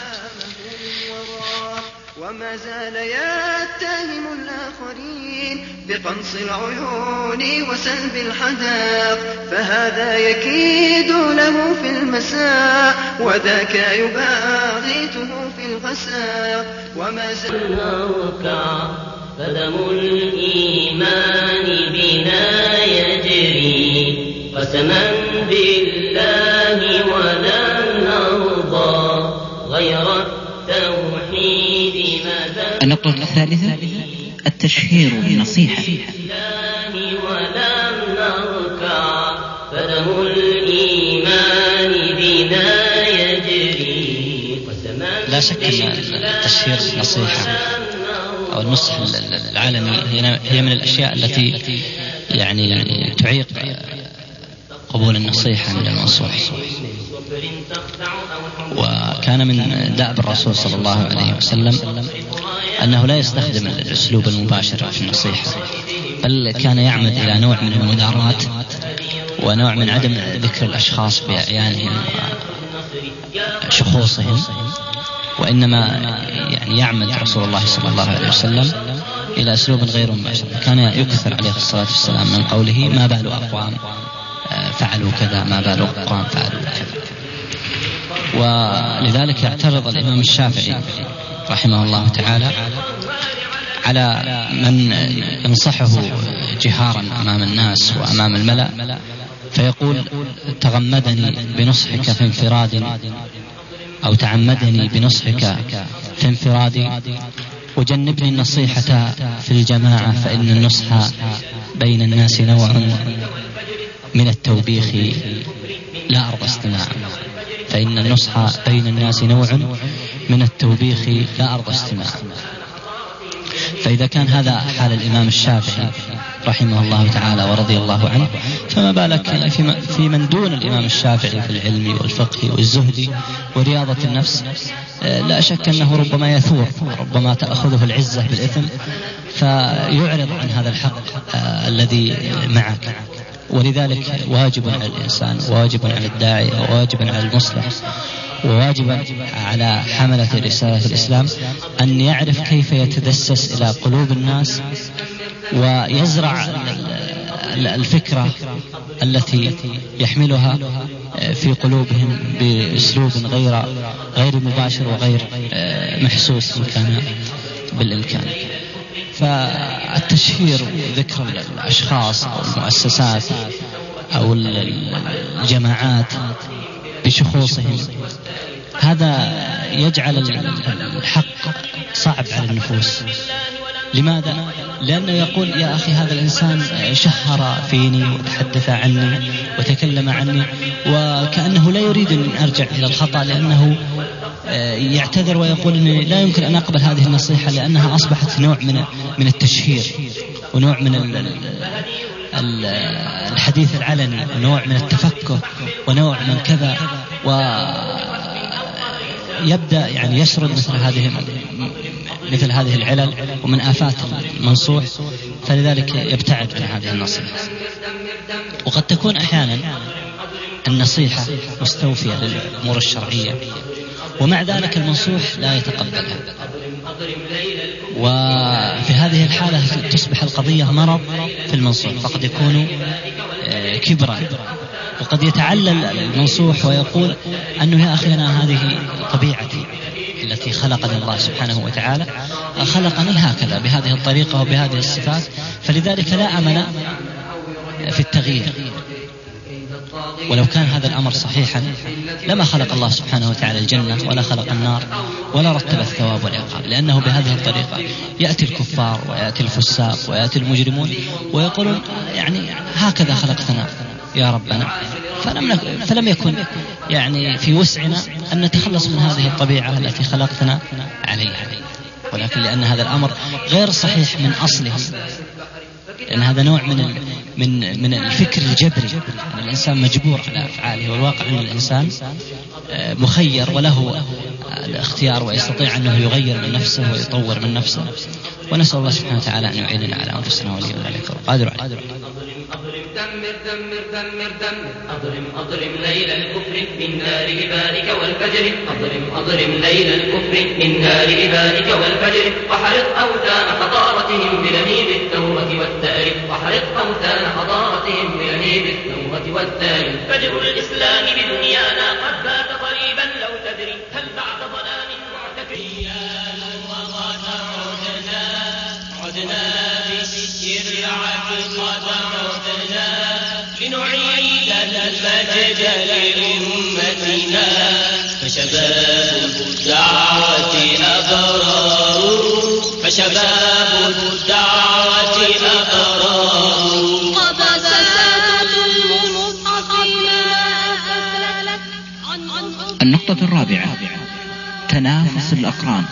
وما زال يتهم الآخرين بقنص العيون وسلب الحداق، فهذا يكيد له في المساء وذاك يباغته في الغساق. وما زال نركع فدم الإيمان بنا يجري قسما بالله ولا نرضى غير التوحيد مدى. النقطة الثالثة التشهير بالنصيحة. ولم نركع فدم الإيمان بنا يجري. لا شك أن التشهير بالنصيحة أو النصح العالمي هي من الأشياء التي يعني تعيق قبول النصيحة من المنصوح. وكان من دأب الرسول صلى الله عليه وسلم أنه لا يستخدم الأسلوب المباشر في النصيحة، بل كان يعمد إلى نوع من المداراة ونوع من عدم ذكر الأشخاص بأعيانهم وشخوصهم، وإنما يعني يعمد رسول الله صلى الله عليه وسلم إلى أسلوب غير مباشر. كان يكثر عليه الصلاة والسلام من قوله ما بال أقوام فعلوا كذا، ما بال أقوام فعلوا كذا. ولذلك اعترض الإمام الشافعي رحمه الله تعالى على من ينصحه جهارا أمام الناس وأمام الملأ فيقول تغمدني بنصحك في انفراد أو تعمدني بنصحك في انفرادي وجنبني النصيحة في الجماعة فإن النصح بين الناس نوع من التوبيخ لا أرضى استماعا. فإن النصح بين الناس نوع من التوبيخ لا أرضى استماعا. فإذا كان هذا حال الإمام الشافعي رحمه الله تعالى ورضي الله عنه، فما بالك في من دون الإمام الشافعي في العلم والفقه والزهد ورياضة النفس. لا شك أنه ربما يثور، ربما تأخذه العزة بالإثم فيعرض عن هذا الحق الذي معك. ولذلك واجب على الإنسان، واجب على الداعي، واجب على المصلح، وواجب على حملة رسالة الإسلام أن يعرف كيف يتدسس إلى قلوب الناس ويزرع الفكرة التي يحملها في قلوبهم بأسلوب غير غير مباشر وغير محسوس إن كان بالإمكان. فالتشهير وذكر الأشخاص أو المؤسسات أو الجماعات بشخوصهم هذا يجعل الحق صعب على النفوس. لماذا؟ لأنه يقول يا أخي هذا الإنسان شهر فيني وتحدث عني وتكلم عني، وكأنه لا يريد أن أرجع إلى الخطأ، لأنه يعتذر ويقول أني لا يمكن أن أقبل هذه النصيحة لأنها أصبحت نوع من من التشهير ونوع من الحديث العلني ونوع من التفكه ونوع من كذا، ويبدأ يعني يسرد مثل هذه مثل هذه العلل ومن آفات المنصوح، فلذلك يبتعد عن هذه النصيحة. وقد تكون أحيانا النصيحة مستوفية للأمور الشرعية ومع ذلك المنصوح لا يتقبلها، وفي هذه الحالة تصبح القضية مرض في المنصوح، فقد يكون كبرا. وقد يتعلل المنصوح ويقول أنه يا أخي أنا هذه طبيعتي التي خلقني الله سبحانه وتعالى، خلقني هكذا بهذه الطريقة وبهذه الصفات، فلذلك لا أمل في التغيير. ولو كان هذا الأمر صحيحا لما خلق الله سبحانه وتعالى الجنة ولا خلق النار ولا رتب الثواب والعقاب، لأنه بهذه الطريقة يأتي الكفار ويأتي الفساق ويأتي المجرمون ويقولون يعني هكذا خلقتنا يا ربنا، فلم, فلم يكن يعني في وسعنا أن نتخلص من هذه الطبيعة التي خلقتنا عليها، ولكن لأن هذا الأمر غير صحيح من أصله، لأن هذا نوع من من من الفكر الجبري، أن الإنسان مجبور على أفعاله، والواقع أن الإنسان مخير وله الاختيار ويستطيع أنه يغير من نفسه ويطور من نفسه. ونسأل الله سبحانه وتعالى أن يعيننا على أنفسنا ولي ذلك والقادر عليه. دمر دمر دمر دمر أضرم أضرم ليل الكفر من نار إبانك والفجر، أضرم أضرم ليل الكفر من نار إبانك والفجر، وحرق أوثان حضارتهم بلهيب التوبة والثأر، وحرق أوثان حضارتهم بلهيب التوبة والثأر. فجر الإسلام بدنيانا قد بات قريبا لو تدري هل بعد ظلام معتكر. عدنا بسير العبد وعدنا لنعيد المجد لأمتنا، فشباب النقطة الرابعة: تنافس الأقران.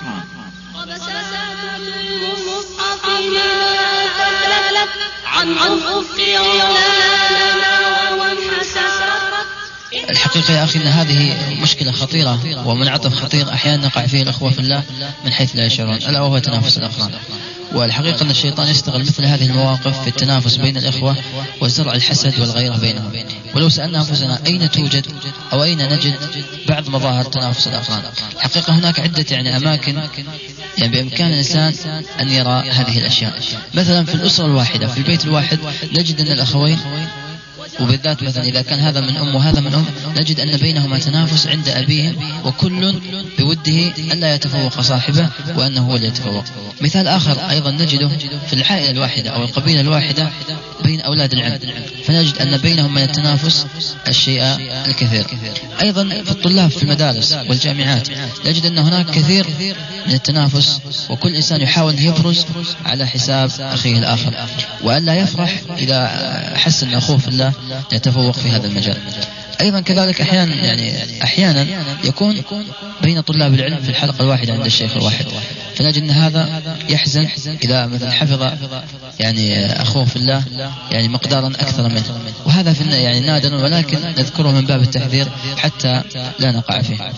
الحقيقة يا أخي أن هذه مشكلة خطيرة ومنعطف خطير أحيانا نقع فيه الأخوة في الله من حيث لا يشعرون، ألا وهو تنافس الأقران. والحقيقة أن الشيطان يستغل مثل هذه المواقف في التنافس بين الإخوة وزرع الحسد والغيرة بينهم. ولو سألنا أنفسنا أين توجد أو أين نجد بعض مظاهر تنافس الأقران، الحقيقة هناك عدة يعني أماكن يعني بإمكان الإنسان أن يرى هذه الأشياء. مثلا في الأسرة الواحدة، في البيت الواحد، نجد أن الأخوين، وبالذات مثلا إذا كان هذا من أم وهذا من أم، نجد أن بينهما تنافس عند أبيهم، وكل بوده ألا يتفوق صاحبه وأنه هو اللي يتفوق. مثال آخر أيضا نجده في العائلة الواحدة أو القبيلة الواحدة بين أولاد العم، فنجد أن بينهم من التنافس الشيء الكثير. أيضا في الطلاب في المدارس والجامعات نجد أن هناك كثير من التنافس، وكل إنسان يحاول أن يبرز على حساب أخيه الآخر، وألا يفرح إذا حس أن أخوه في الله يتفوق في هذا المجال. أيضا كذلك أحيانا يعني أحيانا يكون بين طلاب العلم في الحلقة الواحدة عند الشيخ الواحد، فنجد أن هذا يحزن إذا مثلا حفظ يعني أخوه في الله يعني مقدارا أكثر منه، وهذا في يعني نادر، ولكن نذكره من باب التحذير حتى لا نقع فيه.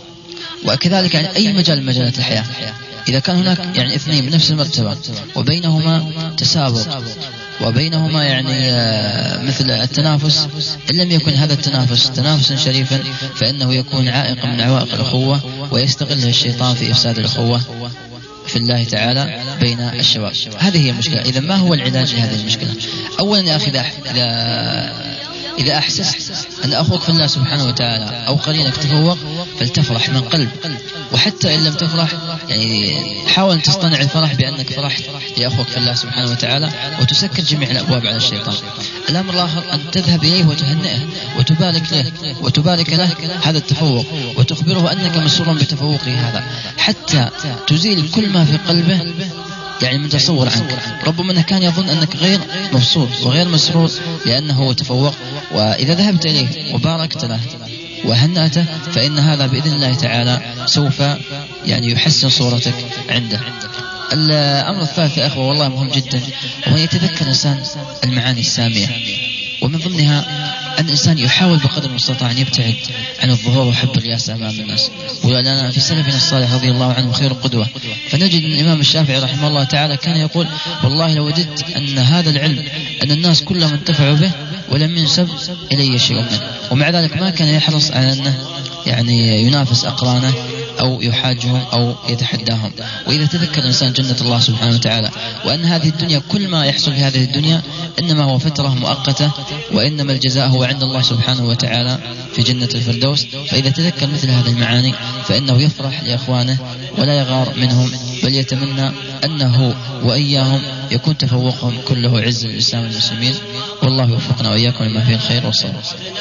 وكذلك يعني أي مجال من مجالات الحياة، إذا كان هناك يعني اثنين بنفس المرتبة وبينهما تسابق وبينهما يعني مثل التنافس، إن لم يكن هذا التنافس تنافسا شريفا فإنه يكون عائقا من عوائق الأخوة، ويستغله الشيطان في إفساد الأخوة في الله تعالى بين الشباب. هذه هي المشكلة. إذا ما هو العلاج لهذه المشكلة؟ أولا يا أخي، إذا إذا أحسست أن أخوك في الله سبحانه وتعالى أو قرينك تفوق فلتفرح من قلب، وحتى إن لم تفرح يعني حاول أن تصطنع الفرح بأنك فرحت لأخوك في الله سبحانه وتعالى، وتسكر جميع الأبواب على الشيطان. الأمر الآخر أن تذهب إليه وتهنئه وتبارك له وتبارك له هذا التفوق، وتخبره أنك مسرور بتفوقه هذا، حتى تزيل كل ما في قلبه يعني من تصور عنك. ربما كان يظن أنك غير مبسوط وغير مسرور لأنه هو تفوق، وإذا ذهبت إليه وباركت له وهنأته فإن هذا بإذن الله تعالى سوف يعني يحسن صورتك عنده. الأمر الثالث يا أخوة والله مهم جدا، وهو يتذكر الإنسان المعاني السامية، ومن ضمنها أن الإنسان يحاول بقدر المستطاع أن يبتعد عن الظهور وحب الرياسة أمام الناس. ولنا في سلفنا الصالح رضي الله عنه خير قدوة، فنجد أن الإمام الشافعي رحمه الله تعالى كان يقول: والله لو وجدت أن هذا العلم أن الناس كلهم انتفعوا به ولم ينسب إلي شيء منه، ومع ذلك ما كان يحرص على أنه يعني ينافس أقرانه أو يحاجهم أو يتحداهم. وإذا تذكر الإنسان جنة الله سبحانه وتعالى، وأن هذه الدنيا كل ما يحصل في هذه الدنيا إنما هو فترة مؤقتة، وإنما الجزاء هو عند الله سبحانه وتعالى في جنة الفردوس، فإذا تذكر مثل هذه المعاني فإنه يفرح لإخوانه ولا يغار منهم، بل يتمنى أنه وإياهم يكون تفوقهم كله عز للإسلام والمسلمين. والله يوفقنا وإياكم لما فيه الخير والصواب.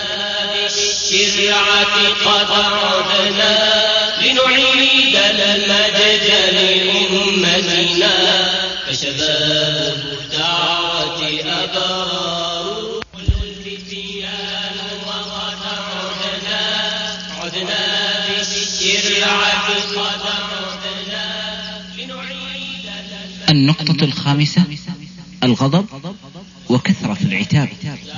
الشريعة قد عدنا لنعيد المجد لأمتنا، فشباب الدعوة أبرار والفتيان وقد عدنا عدنا بالشريعة قد عدنا لنعيد. النقطة الخامسة: الغضب وكثرة العتاب.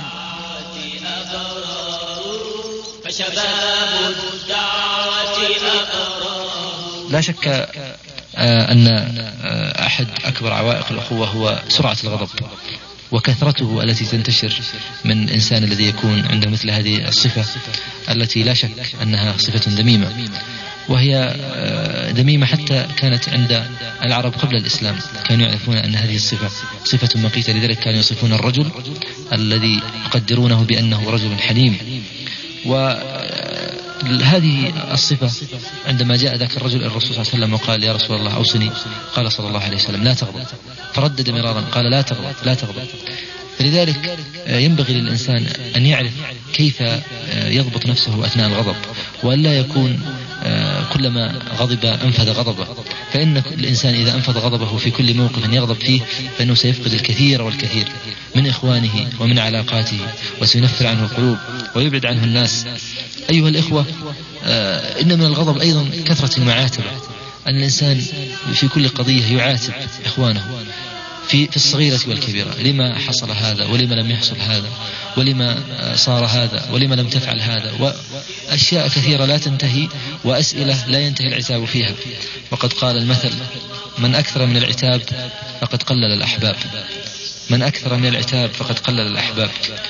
لا شك أن أحد أكبر عوائق الأخوة هو سرعة الغضب وكثرته التي تنتشر من الإنسان الذي يكون عنده مثل هذه الصفة، التي لا شك أنها صفة ذميمة، وهي ذميمة حتى كانت عند العرب قبل الإسلام، كانوا يعرفون أن هذه الصفة صفة مقيتة، لذلك كانوا يصفون الرجل الذي يقدرونه بأنه رجل حليم. وهذه الصفة عندما جاء ذاك الرجل الرسول صلى الله عليه وسلم وقال: يا رسول الله أوصني، قال صلى الله عليه وسلم: لا تغضب. فردد مرارا قال: لا تغضب لا تغضب. فلذلك ينبغي للإنسان أن يعرف كيف يضبط نفسه أثناء الغضب، وأن لا يكون كلما غضب أنفذ غضبه، فإن الإنسان إذا أنفذ غضبه في كل موقف يغضب فيه فإنه سيفقد الكثير والكثير من إخوانه ومن علاقاته، وسينفر عنه القلوب ويبعد عنه الناس. أيها الإخوة، إن من الغضب أيضا كثرة المعاتبة، أن الإنسان في كل قضية يعاتب إخوانه في في الصغيرة والكبيرة، لما حصل هذا ولما لم يحصل هذا، ولما صار هذا ولما لم تفعل هذا، وأشياء كثيرة لا تنتهي، وأسئلة لا ينتهي العتاب فيها. وقد قال المثل: من أكثر من العتاب فقد قلل الأحباب، من أكثر من العتاب فقد قلل الأحباب.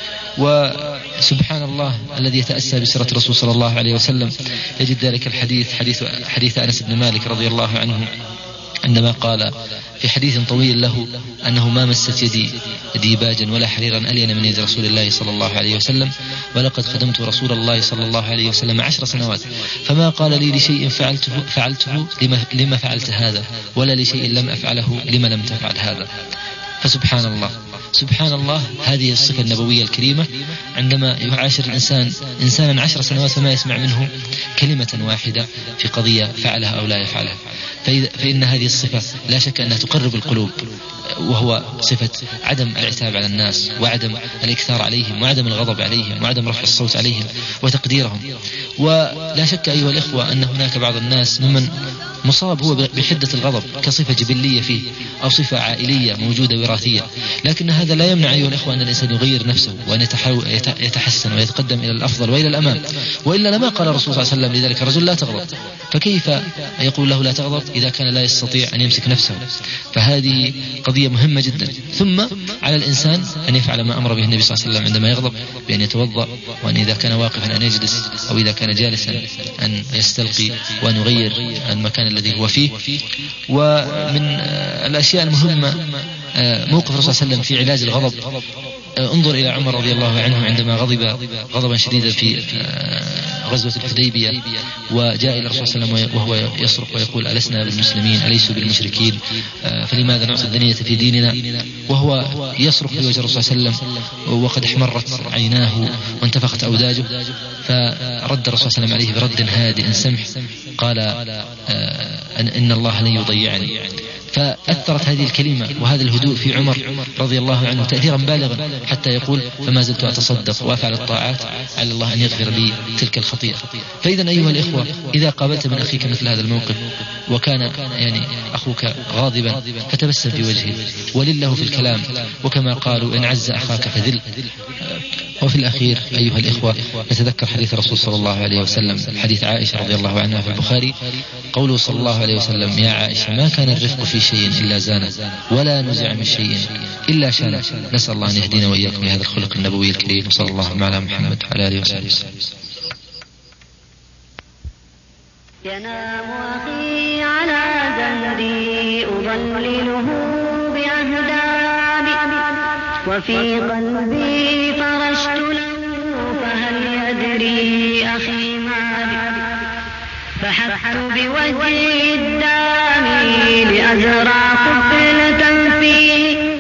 وسبحان الله الذي يتأسى بسيرة الرسول صلى الله عليه وسلم يجد ذلك الحديث، حديث حديث أنس بن مالك رضي الله عنه، عندما قال في حديث طويل له أنه ما مست يدي ديباجا ولا حريرا ألين من يد رسول الله صلى الله عليه وسلم، ولقد خدمت رسول الله صلى الله عليه وسلم عشر سنوات، فما قال لي لشيء فعلته, فعلته لما, لما فعلت هذا، ولا لشيء لم أفعله لما لم تفعل هذا. فسبحان الله سبحان الله، هذه الصفة النبوية الكريمة، عندما يعاشر الإنسان إنسانا عشر سنوات فما يسمع منه كلمة واحدة في قضية فعلها أو لا يفعلها، فإن هذه الصفة لا شك أنها تقرب القلوب، وهو صفة عدم العتاب على الناس، وعدم الإكثار عليهم، وعدم الغضب عليهم، وعدم رفع الصوت عليهم وتقديرهم. ولا شك أيها الإخوة أن هناك بعض الناس ممن مصاب هو بحدة الغضب كصفة جبلية فيه أو صفة عائلية موجودة وراثية، لكن هذا لا يمنع أيها الإخوة أن الإنسان يغير نفسه وأن يتحسن ويتقدم إلى الأفضل وإلى الأمام، وإلا لما قال الرسول صلى الله عليه وسلم لذلك الرجل لا تغضب، فكيف يقول له لا تغضب إذا كان لا يستطيع أن يمسك نفسه؟ فهذه قضية مهمة جدا. ثم على الإنسان أن يفعل ما أمر به النبي صلى الله عليه وسلم عندما يغضب، بأن يتوضأ، وأن إذا كان واقفا أن يجلس، أو إذا كان جالسا أن يستلقي وأن يغير المكان الذي هو فيه. ومن الأشياء المهمة موقف الرسول صلى الله عليه وسلم في علاج الغضب. انظر إلى عمر رضي الله عنه عندما غضب غضبا شديدا في غزوة الحديبية، وجاء إلى الرسول صلى الله عليه وسلم وهو يصرخ ويقول: ألسنا بالمسلمين أليسوا بالمشركين، فلماذا نعطي الدنية في ديننا؟ وهو يصرخ في وجه الرسول صلى الله عليه وسلم وقد احمرت عيناه وانتفخت أوداجه، فرد الرسول صلى الله عليه وسلم عليه برد هادئ سمح، قال: إن الله لن يضيعني. فأثرت هذه الكلمة وهذا الهدوء في عمر رضي الله عنه تأثيرا بالغا، حتى يقول: فما زلت أتصدق وأفعل الطاعات على الله أن يغفر لي تلك الخطيئة. فإذا أيها الإخوة، إذا قابلت من أخيك مثل هذا الموقف وكان يعني أخوك غاضبا فتبسم في وجهه ولله في الكلام، وكما قالوا: إن عز أخاك فذل. وفي الأخير أيها الإخوة نتذكر حديث الرسول صلى الله عليه وسلم، حديث عائشة رضي الله عنها في البخاري، قوله صلى الله عليه وسلم: يا عائشة ما كان الرفق في شيء إلا زانه، ولا نزع من شيء إلا شانه. نسأل الله أن يهدينا وإياكم لهذا الخلق النبوي الكريم، وصلى الله على محمد وعلى آله وصحبه وسلم. ينام أخي على زهري أظلله بأهدابي، وفي قلبي فرشت له فهل يدري أخي ما بي، فحفت بوجهي الدامي لأزرع قبلة فيه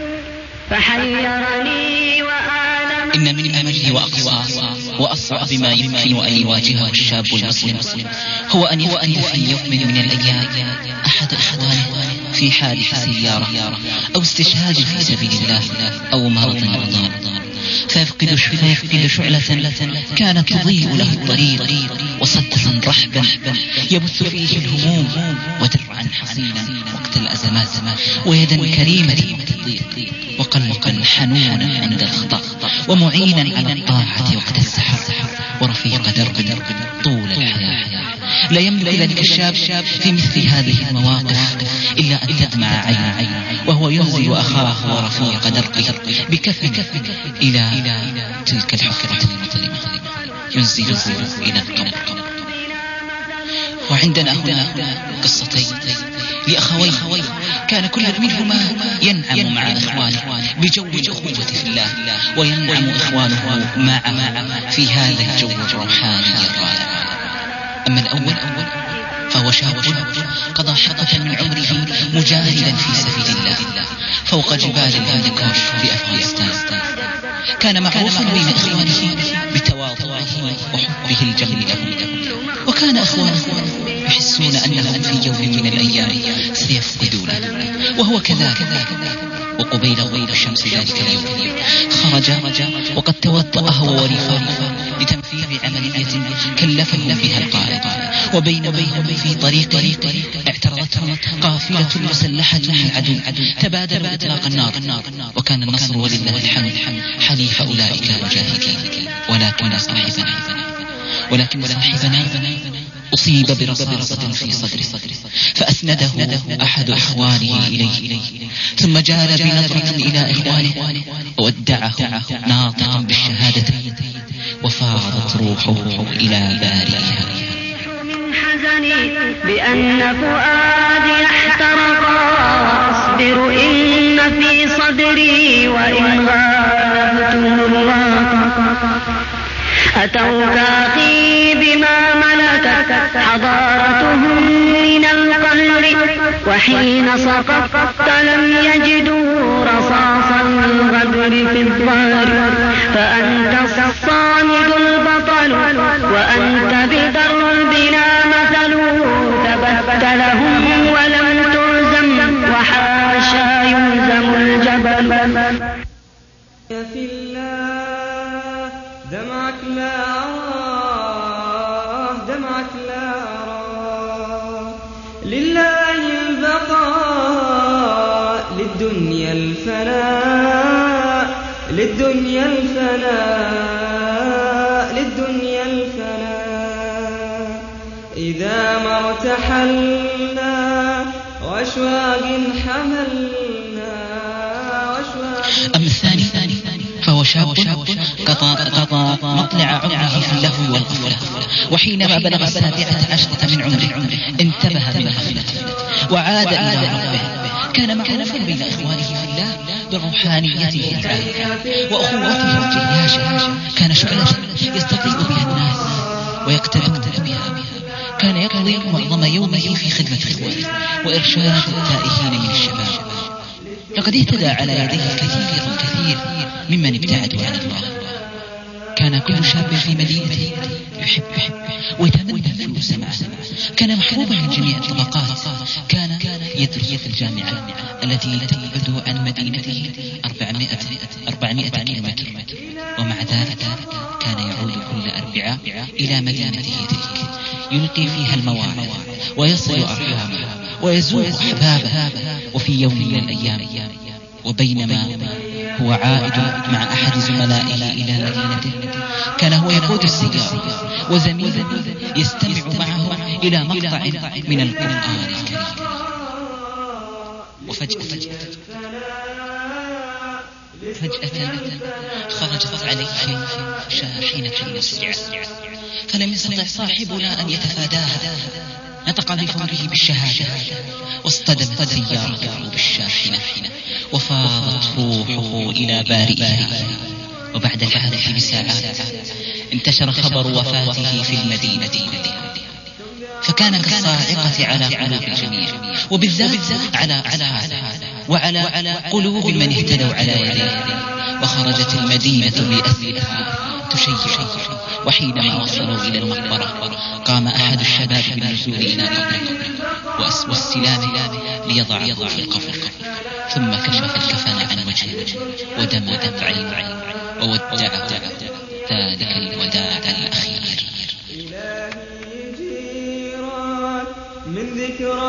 فحيرني وآلم. إن من أمله وأقصى وأصعب بما يمكن أن يواجهه الشاب المسلم هو أن يفقد في يوم من الأيام أحد أحضانه في حادث سيارة أو استشهاد في سبيل الله أو مرض مرضان، فيفقد فيفقد شعلة كانت تضيء له الطريق، وصدرا رحبا يبث فيه الهموم، ودرعا حصينا وقت الأزمات، ويدا كريمة وقلبا حنونا عند الخطأ، ومعينا على الطاعة وقت السحر، ورفيق درب طول الحياة. لا يملك ذلك الشاب في مثل هذه المواقف إلا أن تدمع عينه وهو ينزل أخاه ورفيق دربه بكفن إلى تلك الحفرة المظلمة، ينزله إلى القبر. وعندنا هنا قصتين لأخوين كان كل منهما ينعم مع إخوانه بجو الأخوة في الله، وينعم إخوانه معه في هذا الجو الروحاني الرائع. أما الأول فهو شاب قضى حقة من عمره مجاهدا في سبيل الله فوق جبال الهندكوش في أفغانستان. كان معروفا بين إخوانه بتواضعه وحبه الجم لهم، وكان إخوانه يحسون أنهم في يوم من الأيام سيفقدونه، وهو كذلك. وقبيل غروب الشمس ذلك اليوم خرج وقد توضأ هو ورفاقه لتنفيذ عملية كلفهم بها القائد. وبينما هم في طريق اعترضتهم قافلة مسلحة من العدو، تبادلوا إطلاق النار، وكان النصر ولله الحمد حليف أولئك المجاهدين. ولكن صاحبنا ولكن صاحبنا أصيب برصاصة في صدره، فأسنده أحد إخوانه إليه، ثم جال بنظرة إلى إخوانه وودعه ناطقا بالشهادة، وفاضت روحه إلى بارئها. من حزني بأن فؤادي احترقا، أصبر إن في صدري وإن غالبته الواقع. أتوك أخي بما ملكت حضارتهم من القهر، وحين سقطت لم يجدوا رصاص الغدر في الظهر. فأنت الصامد البطل وأنت بدربنا مثل، ثبت لهم ولم تلزم وحاشا يلزم الجبل. في الله دمعك لا أراه، دمعك لا أراه، لله البقاء للدنيا الفناء، للدنيا الفناء، للدنيا الفناء. إذا ما ارتحلنا وأشواق حملنا وأشواق. أما الثاني فهو شاب قضى قضى مطلع عمره في اللهو والغفلة، وحينما بلغ السابعة عشرة من عمره انتبه من غفلته وعاد إلى ربه. كان معروفا بين إخوانه في الله بروحانيته العالية وأخوته الجياشة، كان شعلة يستضيء بها الناس ويقتدون بها. كان يقضي معظم يومه في خدمة إخوانه وإرشاد التائهين من الشباب. لقد اهتدى على يديه كثير كثير ممن ابتعدوا عن الله. كان كل شاب في مدينته يحبه ويتمنى الفلوس معه. كان محبوبا من جميع الطبقات. كان يدرس في الجامعة التي تبعد عن مدينته أربعمائة كيلومتر، ومع ذلك كان يعود كل أربعاء إلى مدينته تلك، يلقي فيها المواعظ ويصل أرحامه ويزور أحبابه. وفي يوم من الأيام وبينما هو عائد مع أحد زملائه إلى مدينته، كان هو يقود السيارة وزميله يستمع معه إلى مقطع من القرآن الكريم. وفجأة فجأة خرجت عليه شاحنة مسرعة، فلم يستطع صاحبنا أن يتفاداها. نطق بفمه بالشهادة واصطدمت سيارته بالشاحنة وفاضت روحه إلى بارئها. وبعد الحادث بساعات انتشر خبر وفاته في المدينة كلها، فكان كالصاعقة على قلوب الجميع، وبالذات على أصحابه وعلى قلوب من اهتدوا على يديه. وخرجت المدينة بأثرها تشيع. وحينما وصلوا إلى المقبرة قام أحد الشباب بالنزول إلى قبره وأسوى السلام ليضعه في القبر، ثم كشف الكفن عن وجهه ودمعت عينه وودعه ذلك الوداع الأخير. من ذكرى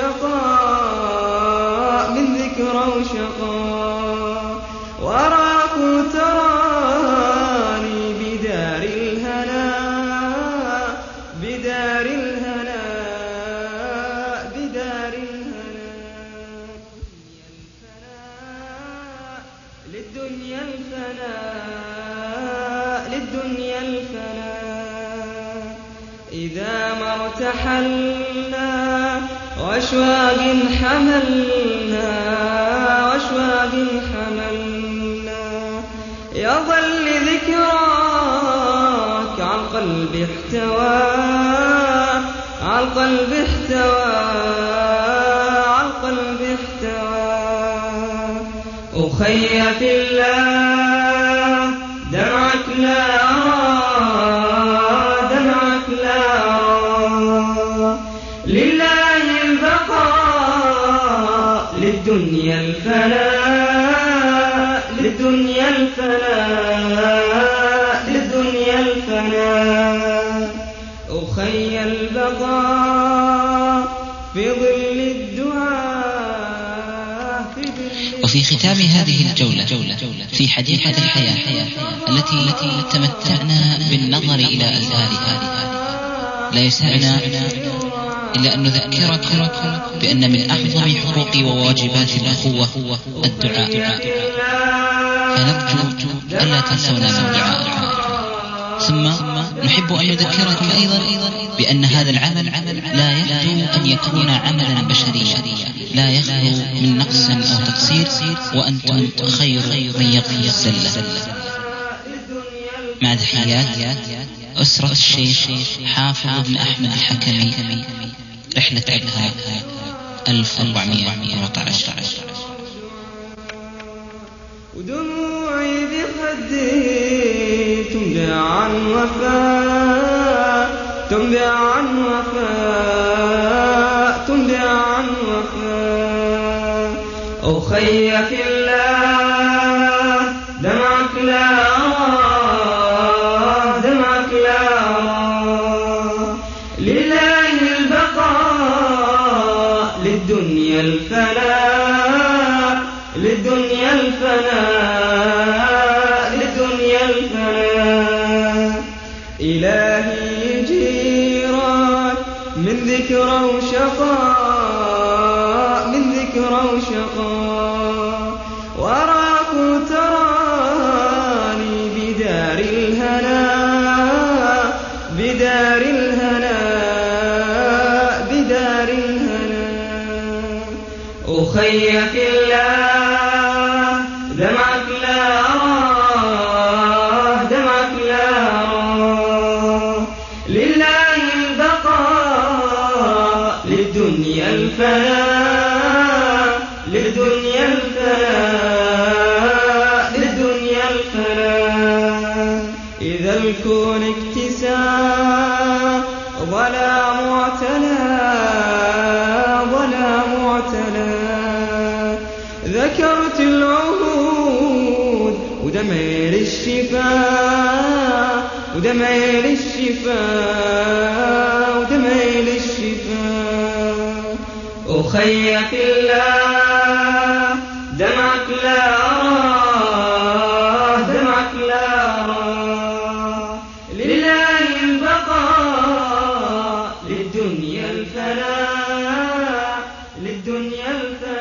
وشقاء، من ذكرى وشقاء، وراك تراني بدار الهنا، بدار الهنا، بدار الهنا. للدنيا الفناء، للدنيا الفناء. إذا ما ارتحلنا وأشواق حملنا، وأشواق حملنا، يظل ذكراك على القلب احتوى، على القلب احتوى، على القلب احتوى. أخي في الله دمعك لا أرى، دمعك لا أرى، لله البقاء للدنيا الفناء، للدنيا الفناء، للدنيا الفناء. أخي البقاء في ظل الدعاء. وفي ختام هذه الجولة في حديقة الحياة التي تمتعنا بالنظر إلى أزهارها، لا يسعنا إلا أن نذكركم بأن من أعظم حقوق وواجبات الأخوة الدعاء، فنرجو ألا تنسونا من دعائكم. ثم نحب أن نذكركم أيضا بأن هذا العمل لا يخلو أن يكون عملا بشريا، لا يخلو من نقص أو تقصير، وأنتم خير من يقضي الزلة. مع تحيات أسرة الشيخ حافظ بن أحمد الحكمي، رحلة أبها ألف وأربعمائة وأربعة عشر. ودموعي بخدي تنبع عن وفاء، تنبع عن وفاء، تنبع عن وفاء. أخي في الله دمعك لا أرى، دمعك لا أرى. لله البقاء للدنيا الفناء، للدنيا الفناء، للدنيا الفناء. إلهي جيران من ذكرى وشقاء، من ذكرى وشقاء. وراك تراني بدار الهناء، بدار الهناء، بدار الهناء. أخي في الله دمعك لا أراه، دمعك لا أراه. لله البقاء للدنيا الفناء، للدنيا الفناء، للدنيا الفناء. إذا الكون اكتسى ظلام معتلى، ظلام معتلى. ذكرت العهود ودمع للشفاء، ودمع للشفاء، ودمع للشفاء. أخي في الله دمعك لا أراه، دمعك لا أراه. لله البقاء للدنيا الفناء، للدنيا الفناء.